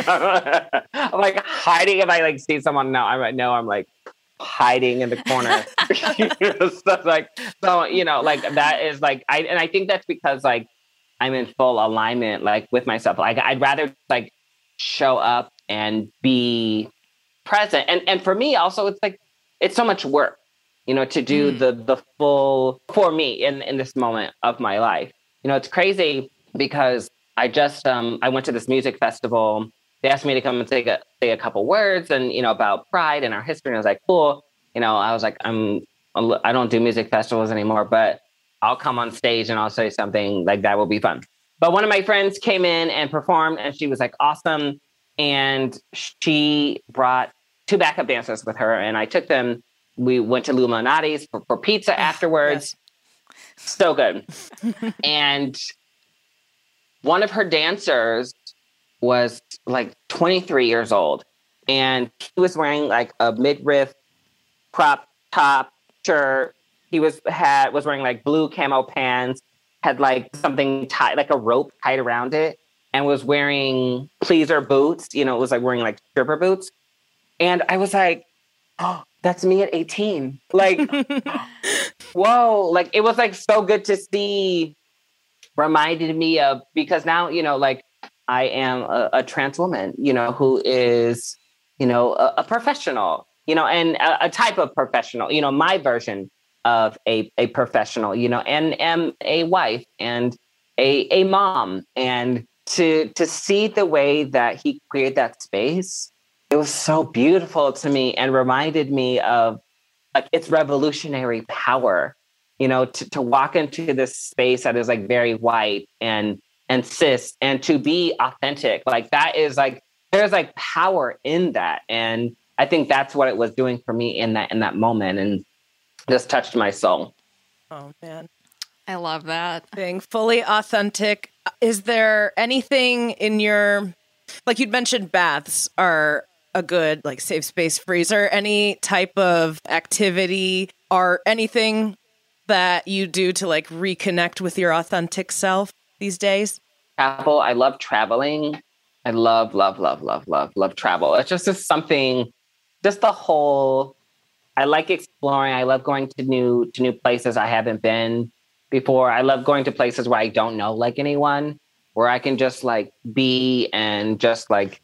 I'm like hiding if I like see someone. No, I'm no, I'm like hiding in the corner. You know, stuff like, so, you know, like that is like, I, and I think that's because like I'm in full alignment, like with myself. Like I'd rather like show up and be present. And, and for me also, it's like, it's so much work. You know, to do mm. the the full for me in, in this moment of my life. You know, it's crazy because I just um I went to this music festival. They asked me to come and say a say a couple words and you know about Pride and our history. And I was like, cool. You know, I was like, I'm I don't do music festivals anymore, but I'll come on stage and I'll say something like that will be fun. But one of my friends came in and performed, and she was like awesome, and she brought two backup dancers with her, and I took them. We went to Lou Malnati's for, for pizza afterwards. Yes. So good. And one of her dancers was like twenty-three years old. And he was wearing like a midriff crop top shirt. He was had was wearing like blue camo pants, had like something tied, like a rope tied around it, and was wearing pleaser boots. You know, it was like wearing like stripper boots. And I was like, oh, that's me at eighteen. Like, whoa, like it was like so good to see, reminded me of, because now, you know, like I am a, a trans woman, you know, who is, you know, a, a professional, you know, and a, a type of professional, you know, my version of a, a professional, you know, and am a wife and a, a mom. And to, to see the way that he created that space, it was so beautiful to me and reminded me of like its revolutionary power, you know, to, to walk into this space that is like very white and and cis and to be authentic. Like that is like, there's like power in that. And I think that's what it was doing for me in that in that moment, and just touched my soul. Oh, man. I love that. Being fully authentic. Is there anything in your, like you'd mentioned baths are a good like safe space freezer, any type of activity or anything that you do to like reconnect with your authentic self these days? Travel. I love traveling. I love, love, love, love, love, love travel. It's just, just something, just the whole, I like exploring. I love going to new, to new places I haven't been before. I love going to places where I don't know like anyone, where I can just like be and just like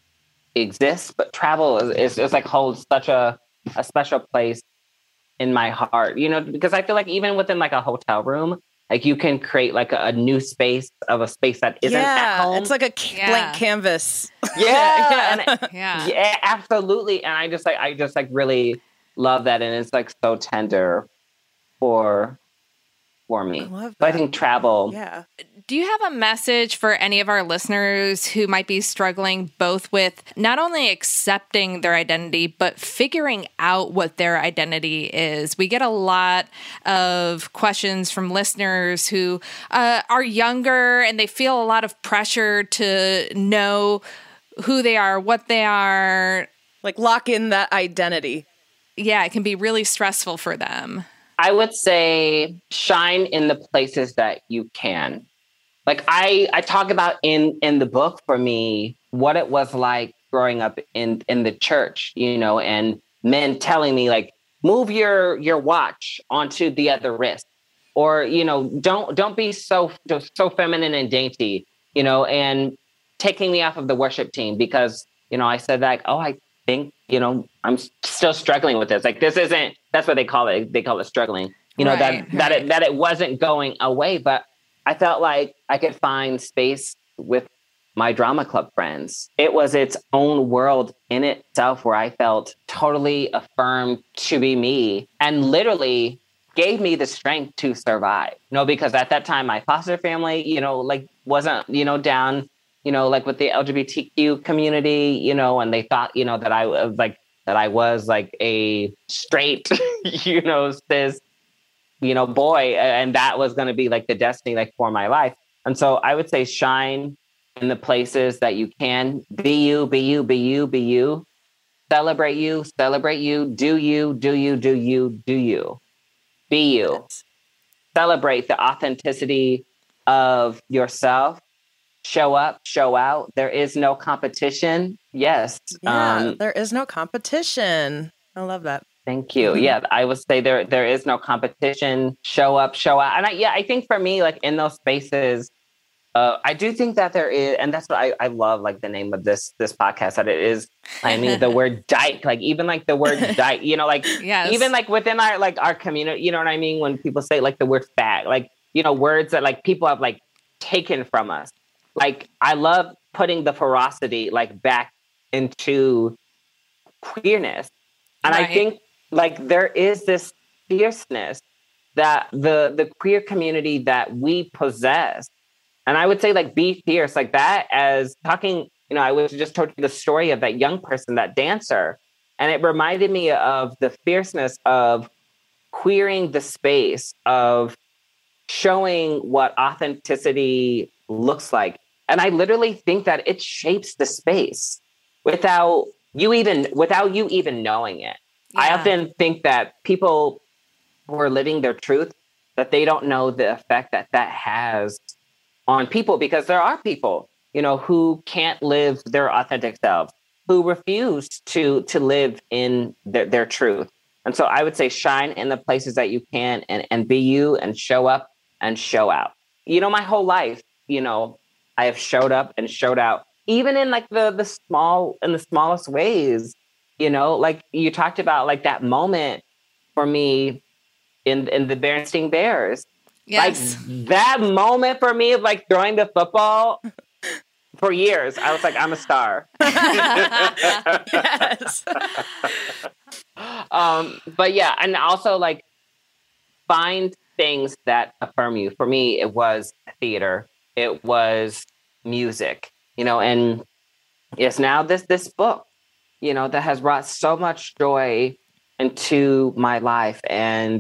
exist. But travel is, is, is like holds such a, a special place in my heart, you know, because I feel like even within like a hotel room, like you can create like a, a new space of a space that isn't yeah, at home. It's like a ca- yeah. blank canvas. Yeah, yeah. And it, yeah, yeah, absolutely. And I just like, I just like really love that. And it's like so tender for, for me. I love So I that. think travel. Yeah. Do you have a message for any of our listeners who might be struggling both with not only accepting their identity, but figuring out what their identity is? We get a lot of questions from listeners who uh, are younger and they feel a lot of pressure to know who they are, what they are. Like lock in that identity. Yeah, it can be really stressful for them. I would say shine in the places that you can. Like I, I talk about in, in the book for me, what it was like growing up in, in the church, you know, and men telling me like, move your, your watch onto the other wrist, or, you know, don't, don't be so, so feminine and dainty, you know, and taking me off of the worship team because, you know, I said like, oh, I think, you know, I'm still struggling with this. Like, this isn't, that's what they call it. They call it struggling, you know, right, that, right. that it, that it wasn't going away, but I felt like I could find space with my drama club friends. It was its own world in itself where I felt totally affirmed to be me and literally gave me the strength to survive. You know, because at that time, my foster family, you know, like wasn't, you know, down you know, like with the L G B T Q community, you know, and they thought, you know, that I was like, that I was like a straight, you know, cis, you know, boy. And that was going to be like the destiny, like for my life. And so I would say shine in the places that you can. Be you, be you, be you, be you. Celebrate you, celebrate you. Do you, do you, do you, do you. Be you. Celebrate the authenticity of yourself. Show up, show out. There is no competition. Yes. Yeah, um, there is no competition. I love that. Thank you. Yeah, I would say there there is no competition. Show up, show out. And I, yeah, I think for me, like in those spaces, uh, I do think that there is, and that's what I, I love, like the name of this this podcast, that it is, I mean, the word dyke, like even like the word dyke, you know, like yes. even like within our like our community, you know what I mean? When people say like the word fag, like, you know, words that like people have like taken from us. Like, I love putting the ferocity like back into queerness. And right. I think like there is this fierceness that the the queer community that we possess. And I would say like be fierce like that, as talking, you know, I was just told you the story of that young person, that dancer. And it reminded me of the fierceness of queering the space, of showing what authenticity looks like. And I literally think that it shapes the space without you even without you even knowing it. Yeah. I often think that people who are living their truth, that they don't know the effect that that has on people, because there are people, you know, who can't live their authentic selves, who refuse to to live in their, their truth. And so I would say shine in the places that you can, and, and be you, and show up and show out. You know, my whole life, you know, I have showed up and showed out, even in like the the small, in the smallest ways, you know, like you talked about, like that moment for me in, in the Berenstain Bears. Yes. Like that moment for me of like throwing the football for years. I was like, I'm a star. Yes. um, but yeah, and also like find things that affirm you. For me, it was theater. It was music, you know, and it's now this this book, you know, that has brought so much joy into my life. And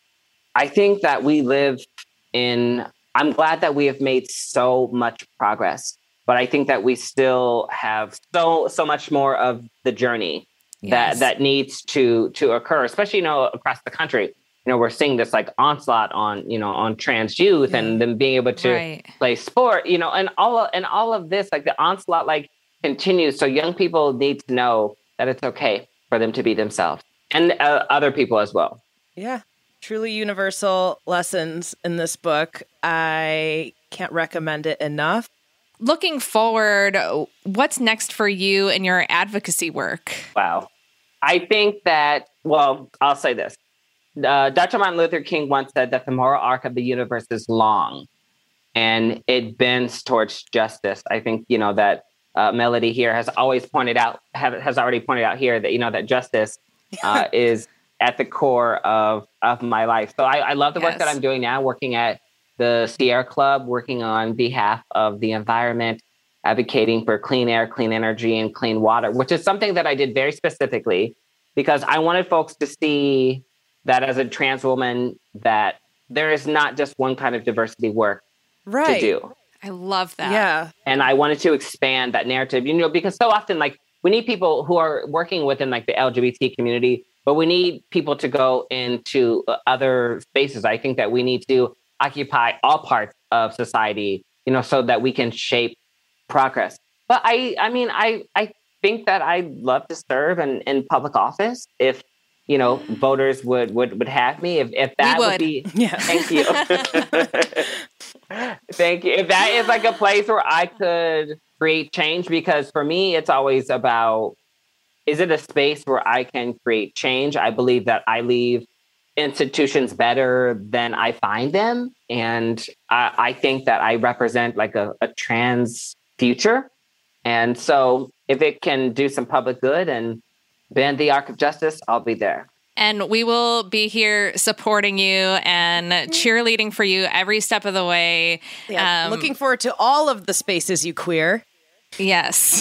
I think that we live in, I'm glad that we have made so much progress, but I think that we still have so so much more of the journey yes. that that needs to to occur, especially, you know, across the country. You know, we're seeing this like onslaught on, you know, on trans youth yeah. and them being able to right. play sport, you know, and all of, and all of this, like the onslaught, like continues. So young people need to know that it's okay for them to be themselves, and uh, other people as well. Yeah. Truly universal lessons in this book. I can't recommend it enough. Looking forward, what's next for you in your advocacy work? Wow. I think that, well, I'll say this. Uh, Doctor Martin Luther King once said that the moral arc of the universe is long and it bends towards justice. I think, you know, that uh, Melody here has always pointed out, have, has already pointed out here that, you know, that justice uh, is at the core of, of my life. So I, I love the work yes. that I'm doing now, working at the Sierra Club, working on behalf of the environment, advocating for clean air, clean energy, and clean water, which is something that I did very specifically because I wanted folks to see that as a trans woman, that there is not just one kind of diversity work right. to do. I love that. Yeah. And I wanted to expand that narrative, you know, because so often, like, we need people who are working within like the L G B T community, but we need people to go into other spaces. I think that we need to occupy all parts of society, you know, so that we can shape progress. But I, I mean, I, I think that I'd love to serve in, in public office if, you know, voters would, would, would have me. If, if that would. would be, yeah. Thank you. Thank you. If that is like a place where I could create change, because for me, it's always about, is it a space where I can create change? I believe that I leave institutions better than I find them. And I, I think that I represent like a, a trans future. And so if it can do some public good and bend the arc of justice, I'll be there. And we will be here supporting you and cheerleading for you every step of the way. Yeah, um, looking forward to all of the spaces you queer. Yes.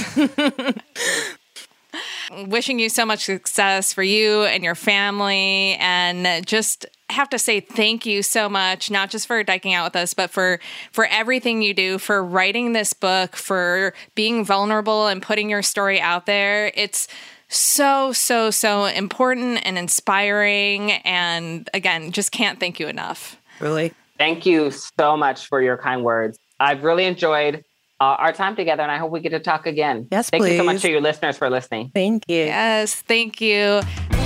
Wishing you so much success for you and your family, and just have to say thank you so much, not just for diking out with us, but for for everything you do, for writing this book, for being vulnerable and putting your story out there. It's so, so, so important and inspiring. And again, just can't thank you enough. Really? Thank you so much for your kind words. I've really enjoyed uh, our time together, and I hope we get to talk again. Yes, Thank please. you so much to your listeners for listening. Thank you. Yes, thank you.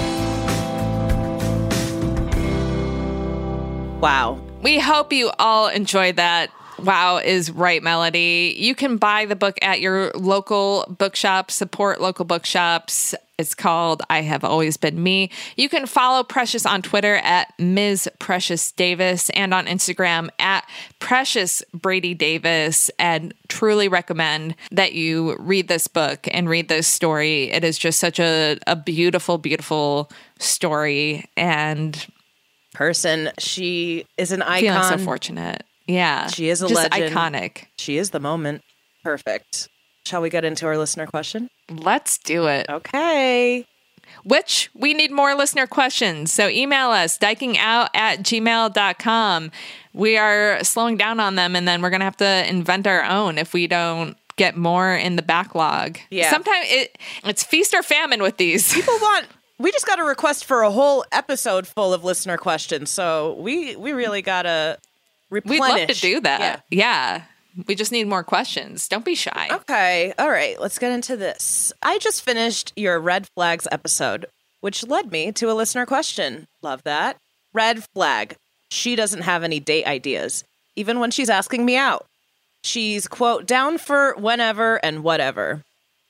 Wow. We hope you all enjoyed that. Wow is right, Melody. You can buy the book at your local bookshop. Support local bookshops. It's called I Have Always Been Me. You can follow Precious on Twitter at Miz Precious Davis and on Instagram at Precious Brady Davis, and truly recommend that you read this book and read this story. It is just such a, a beautiful, beautiful story and person. She is an icon. Feeling so fortunate. Yeah. She is a just legend. Iconic. She is the moment. Perfect. Shall we get into our listener question? Let's do it. Okay. Which we need more listener questions. So email us, dikingout at gmail dot com. We are slowing down on them, and then we're going to have to invent our own if we don't get more in the backlog. Yeah. Sometimes it, it's feast or famine with these. People want... We just got a request for a whole episode full of listener questions, so we, we really got to replenish. We'd love to do that. Yeah. yeah. We just need more questions. Don't be shy. Okay. All right. Let's get into this. I just finished your Red Flags episode, which led me to a listener question. Love that. Red flag. She doesn't have any date ideas, even when she's asking me out. She's, quote, down for whenever and whatever.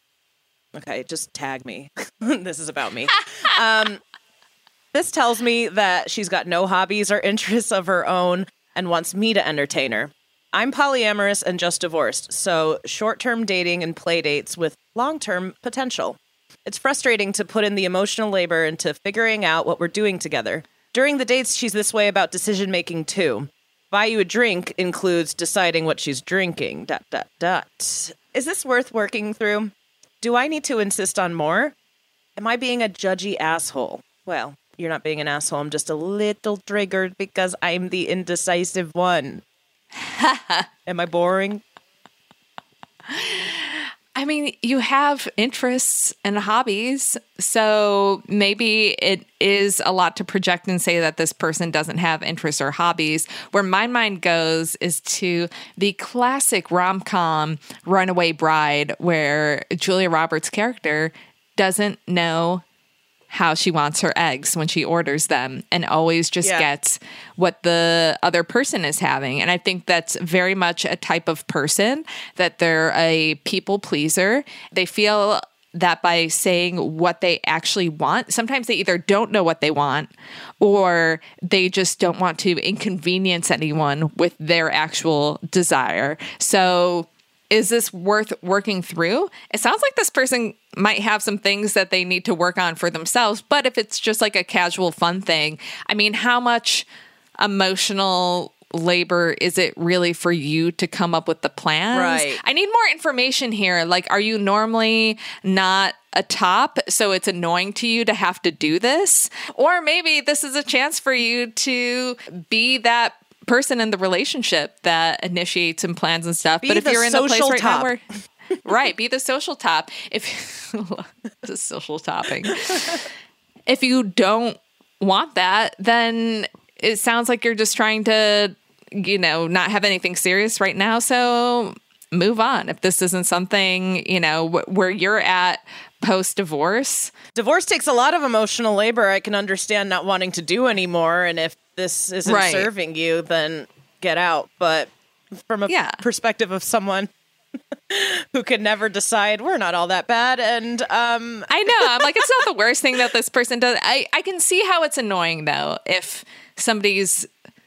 Okay, just tag me. This is about me. um, this tells me that she's got no hobbies or interests of her own and wants me to entertain her. I'm polyamorous and just divorced, so short-term dating and play dates with long-term potential. It's frustrating to put in the emotional labor into figuring out what we're doing together. During the dates, she's this way about decision-making, too. Buy you a drink includes deciding what she's drinking, dot, dot, dot. Is this worth working through? Do I need to insist on more? Am I being a judgy asshole? Well, you're not being an asshole. I'm just a little triggered because I'm the indecisive one. Am I boring? I mean, you have interests and hobbies, so maybe it is a lot to project and say that this person doesn't have interests or hobbies. Where my mind goes is to the classic rom-com Runaway Bride, where Julia Roberts' character doesn't know how she wants her eggs when she orders them, and always just yeah. gets what the other person is having. And I think that's very much a type of person, that they're a people pleaser. They feel that by saying what they actually want, sometimes they either don't know what they want, or they just don't want to inconvenience anyone with their actual desire. So is this worth working through? It sounds like this person might have some things that they need to work on for themselves, but if it's just like a casual fun thing, I mean, how much emotional labor is it really for you to come up with the plans? Right. I need more information here. Like, are you normally not a top, so it's annoying to you to have to do this? Or maybe this is a chance for you to be that person in the relationship that initiates and plans and stuff. Be but if the you're in the place right top. now where right, be the social top. If the social topping. If you don't want that, then it sounds like you're just trying to, you know, not have anything serious right now. So move on. If this isn't something, you know, wh- where you're at post-divorce. Divorce takes a lot of emotional labor. I can understand not wanting to do anymore. And if this isn't right. serving you, then get out. But from a yeah. perspective of someone who could never decide, we're not all that bad. And um, I know. I'm like, it's not the worst thing that this person does. I, I can see how it's annoying, though, if somebody's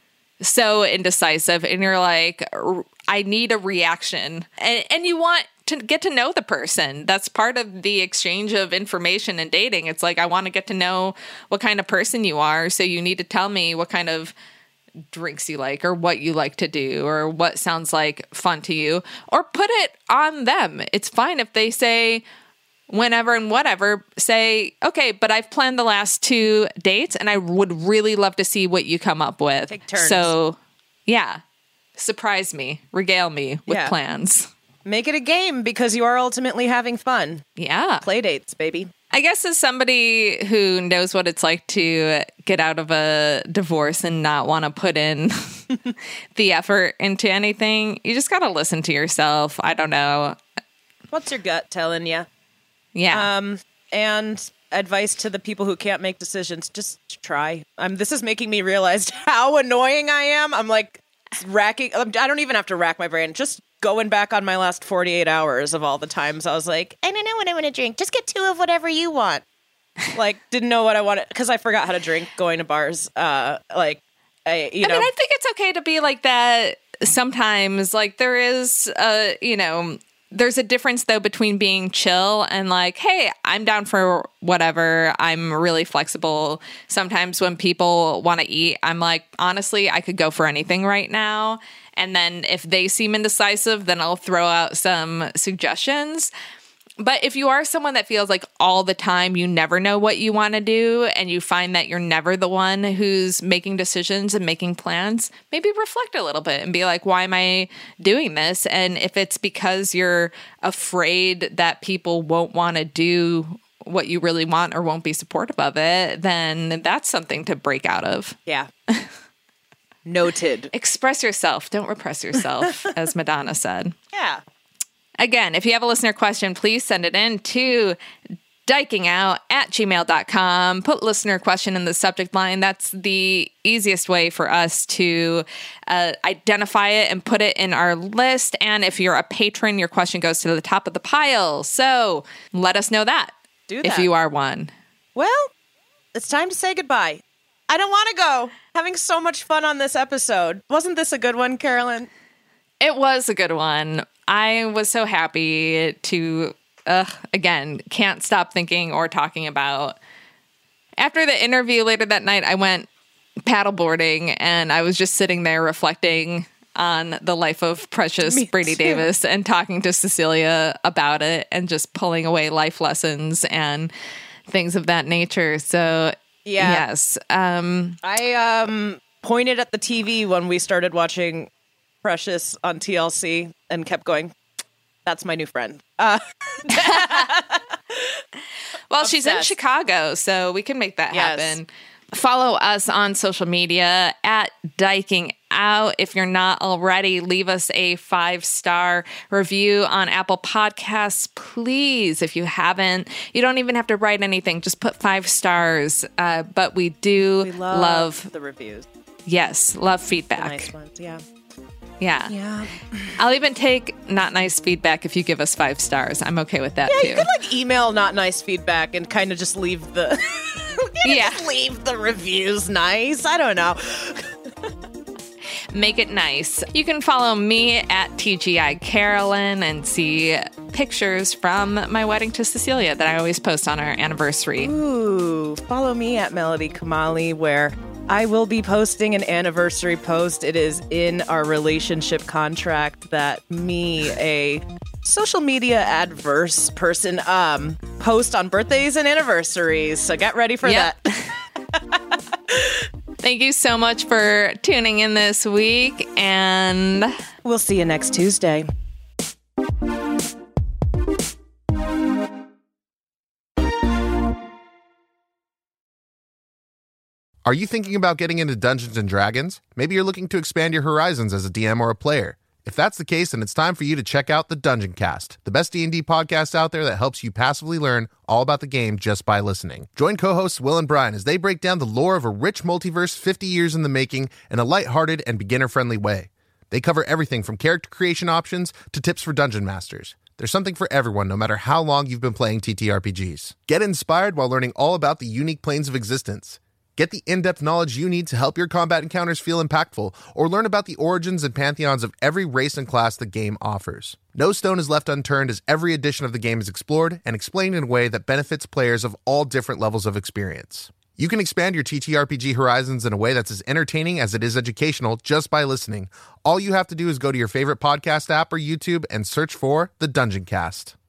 so indecisive and you're like, I need a reaction. And, and you want to get to know the person. That's part of the exchange of information and dating. It's like, I want to get to know what kind of person you are. So you need to tell me what kind of drinks you like or what you like to do or what sounds like fun to you, or put it on them. It's fine if they say whenever and whatever, say, okay, but I've planned the last two dates and I would really love to see what you come up with. Take turns. So yeah, surprise me, regale me with Yeah. plans. Make it a game because you are ultimately having fun. Yeah. Play dates, baby. I guess as somebody who knows what it's like to get out of a divorce and not want to put in the effort into anything, you just got to listen to yourself. I don't know. What's your gut telling you? Yeah. Um, and advice to the people who can't make decisions, just try. Um, this is making me realize how annoying I am. I'm like racking. I don't even have to rack my brain. Just going back on my last forty-eight hours of all the times I was like, I don't know what I want to drink. Just get two of whatever you want. Like, didn't know what I wanted because I forgot how to drink going to bars. Uh, like, I, you I know. mean, I think it's okay to be like that sometimes. Like, there is, uh, you know, there's a difference, though, between being chill and like, hey, I'm down for whatever. I'm really flexible. Sometimes when people want to eat, I'm like, honestly, I could go for anything right now. And then if they seem indecisive, then I'll throw out some suggestions. But if you are someone that feels like all the time you never know what you want to do and you find that you're never the one who's making decisions and making plans, maybe reflect a little bit and be like, why am I doing this? And if it's because you're afraid that people won't want to do what you really want or won't be supportive of it, then that's something to break out of. Yeah. Noted. Express yourself. Don't repress yourself, as Madonna said. Yeah. Again, if you have a listener question, please send it in to dikingout at gmail dot com. Put listener question in the subject line. That's the easiest way for us to uh, identify it and put it in our list. And if you're a patron, your question goes to the top of the pile. So let us know that, Do that. if you are one. Well, it's time to say goodbye. I don't want to go. Having so much fun on this episode. Wasn't this a good one, Carolyn? It was a good one. I was so happy to, uh, again, can't stop thinking or talking about. After the interview later that night, I went paddleboarding and I was just sitting there reflecting on the life of precious Me Brady too. Davis and talking to Cecilia about it and just pulling away life lessons and things of that nature. So, Yeah. yes. Um, I um pointed at the T V when we started watching Precious on T L C and kept going, that's my new friend. Uh, well, she's in Obsessed. Chicago, so we can make that Yes. happen. Follow us on social media at Diking Out. If you're not already, leave us a five-star review on Apple Podcasts, please. If you haven't, you don't even have to write anything. Just put five stars. Uh, but we do we love, love, the reviews. yes, love The feedback. nice ones, yeah. Yeah. Yeah. I'll even take not nice feedback if you give us five stars. I'm okay with that Yeah, too. you could like email not nice feedback and kind of just leave the Yeah. just leave the reviews nice. I don't know. Make it nice. You can follow me at T G I Carolyn and see pictures from my wedding to Cecilia that I always post on our anniversary. Ooh, follow me at Melody Kamali, where I will be posting an anniversary post. It is in our relationship contract that me, a social media adverse person, um, post on birthdays and anniversaries. So get ready for Yep. that. Thank you so much for tuning in this week, and We'll see you next Tuesday. Are you thinking about getting into Dungeons and Dragons? Maybe you're looking to expand your horizons as a D M or a player. If that's the case, then it's time for you to check out the Dungeon Cast, the best D and D podcast out there that helps you passively learn all about the game just by listening. Join co-hosts Will and Brian as they break down the lore of a rich multiverse fifty years in the making in a lighthearted and beginner-friendly way. They cover everything from character creation options to tips for dungeon masters. There's something for everyone, no matter how long you've been playing T T R P Gs. Get inspired while learning all about the unique planes of existence. Get the in-depth knowledge you need to help your combat encounters feel impactful, or learn about the origins and pantheons of every race and class the game offers. No stone is left unturned as every edition of the game is explored and explained in a way that benefits players of all different levels of experience. You can expand your T T R P G horizons in a way that's as entertaining as it is educational just by listening. All you have to do is go to your favorite podcast app or YouTube and search for The Dungeon Cast.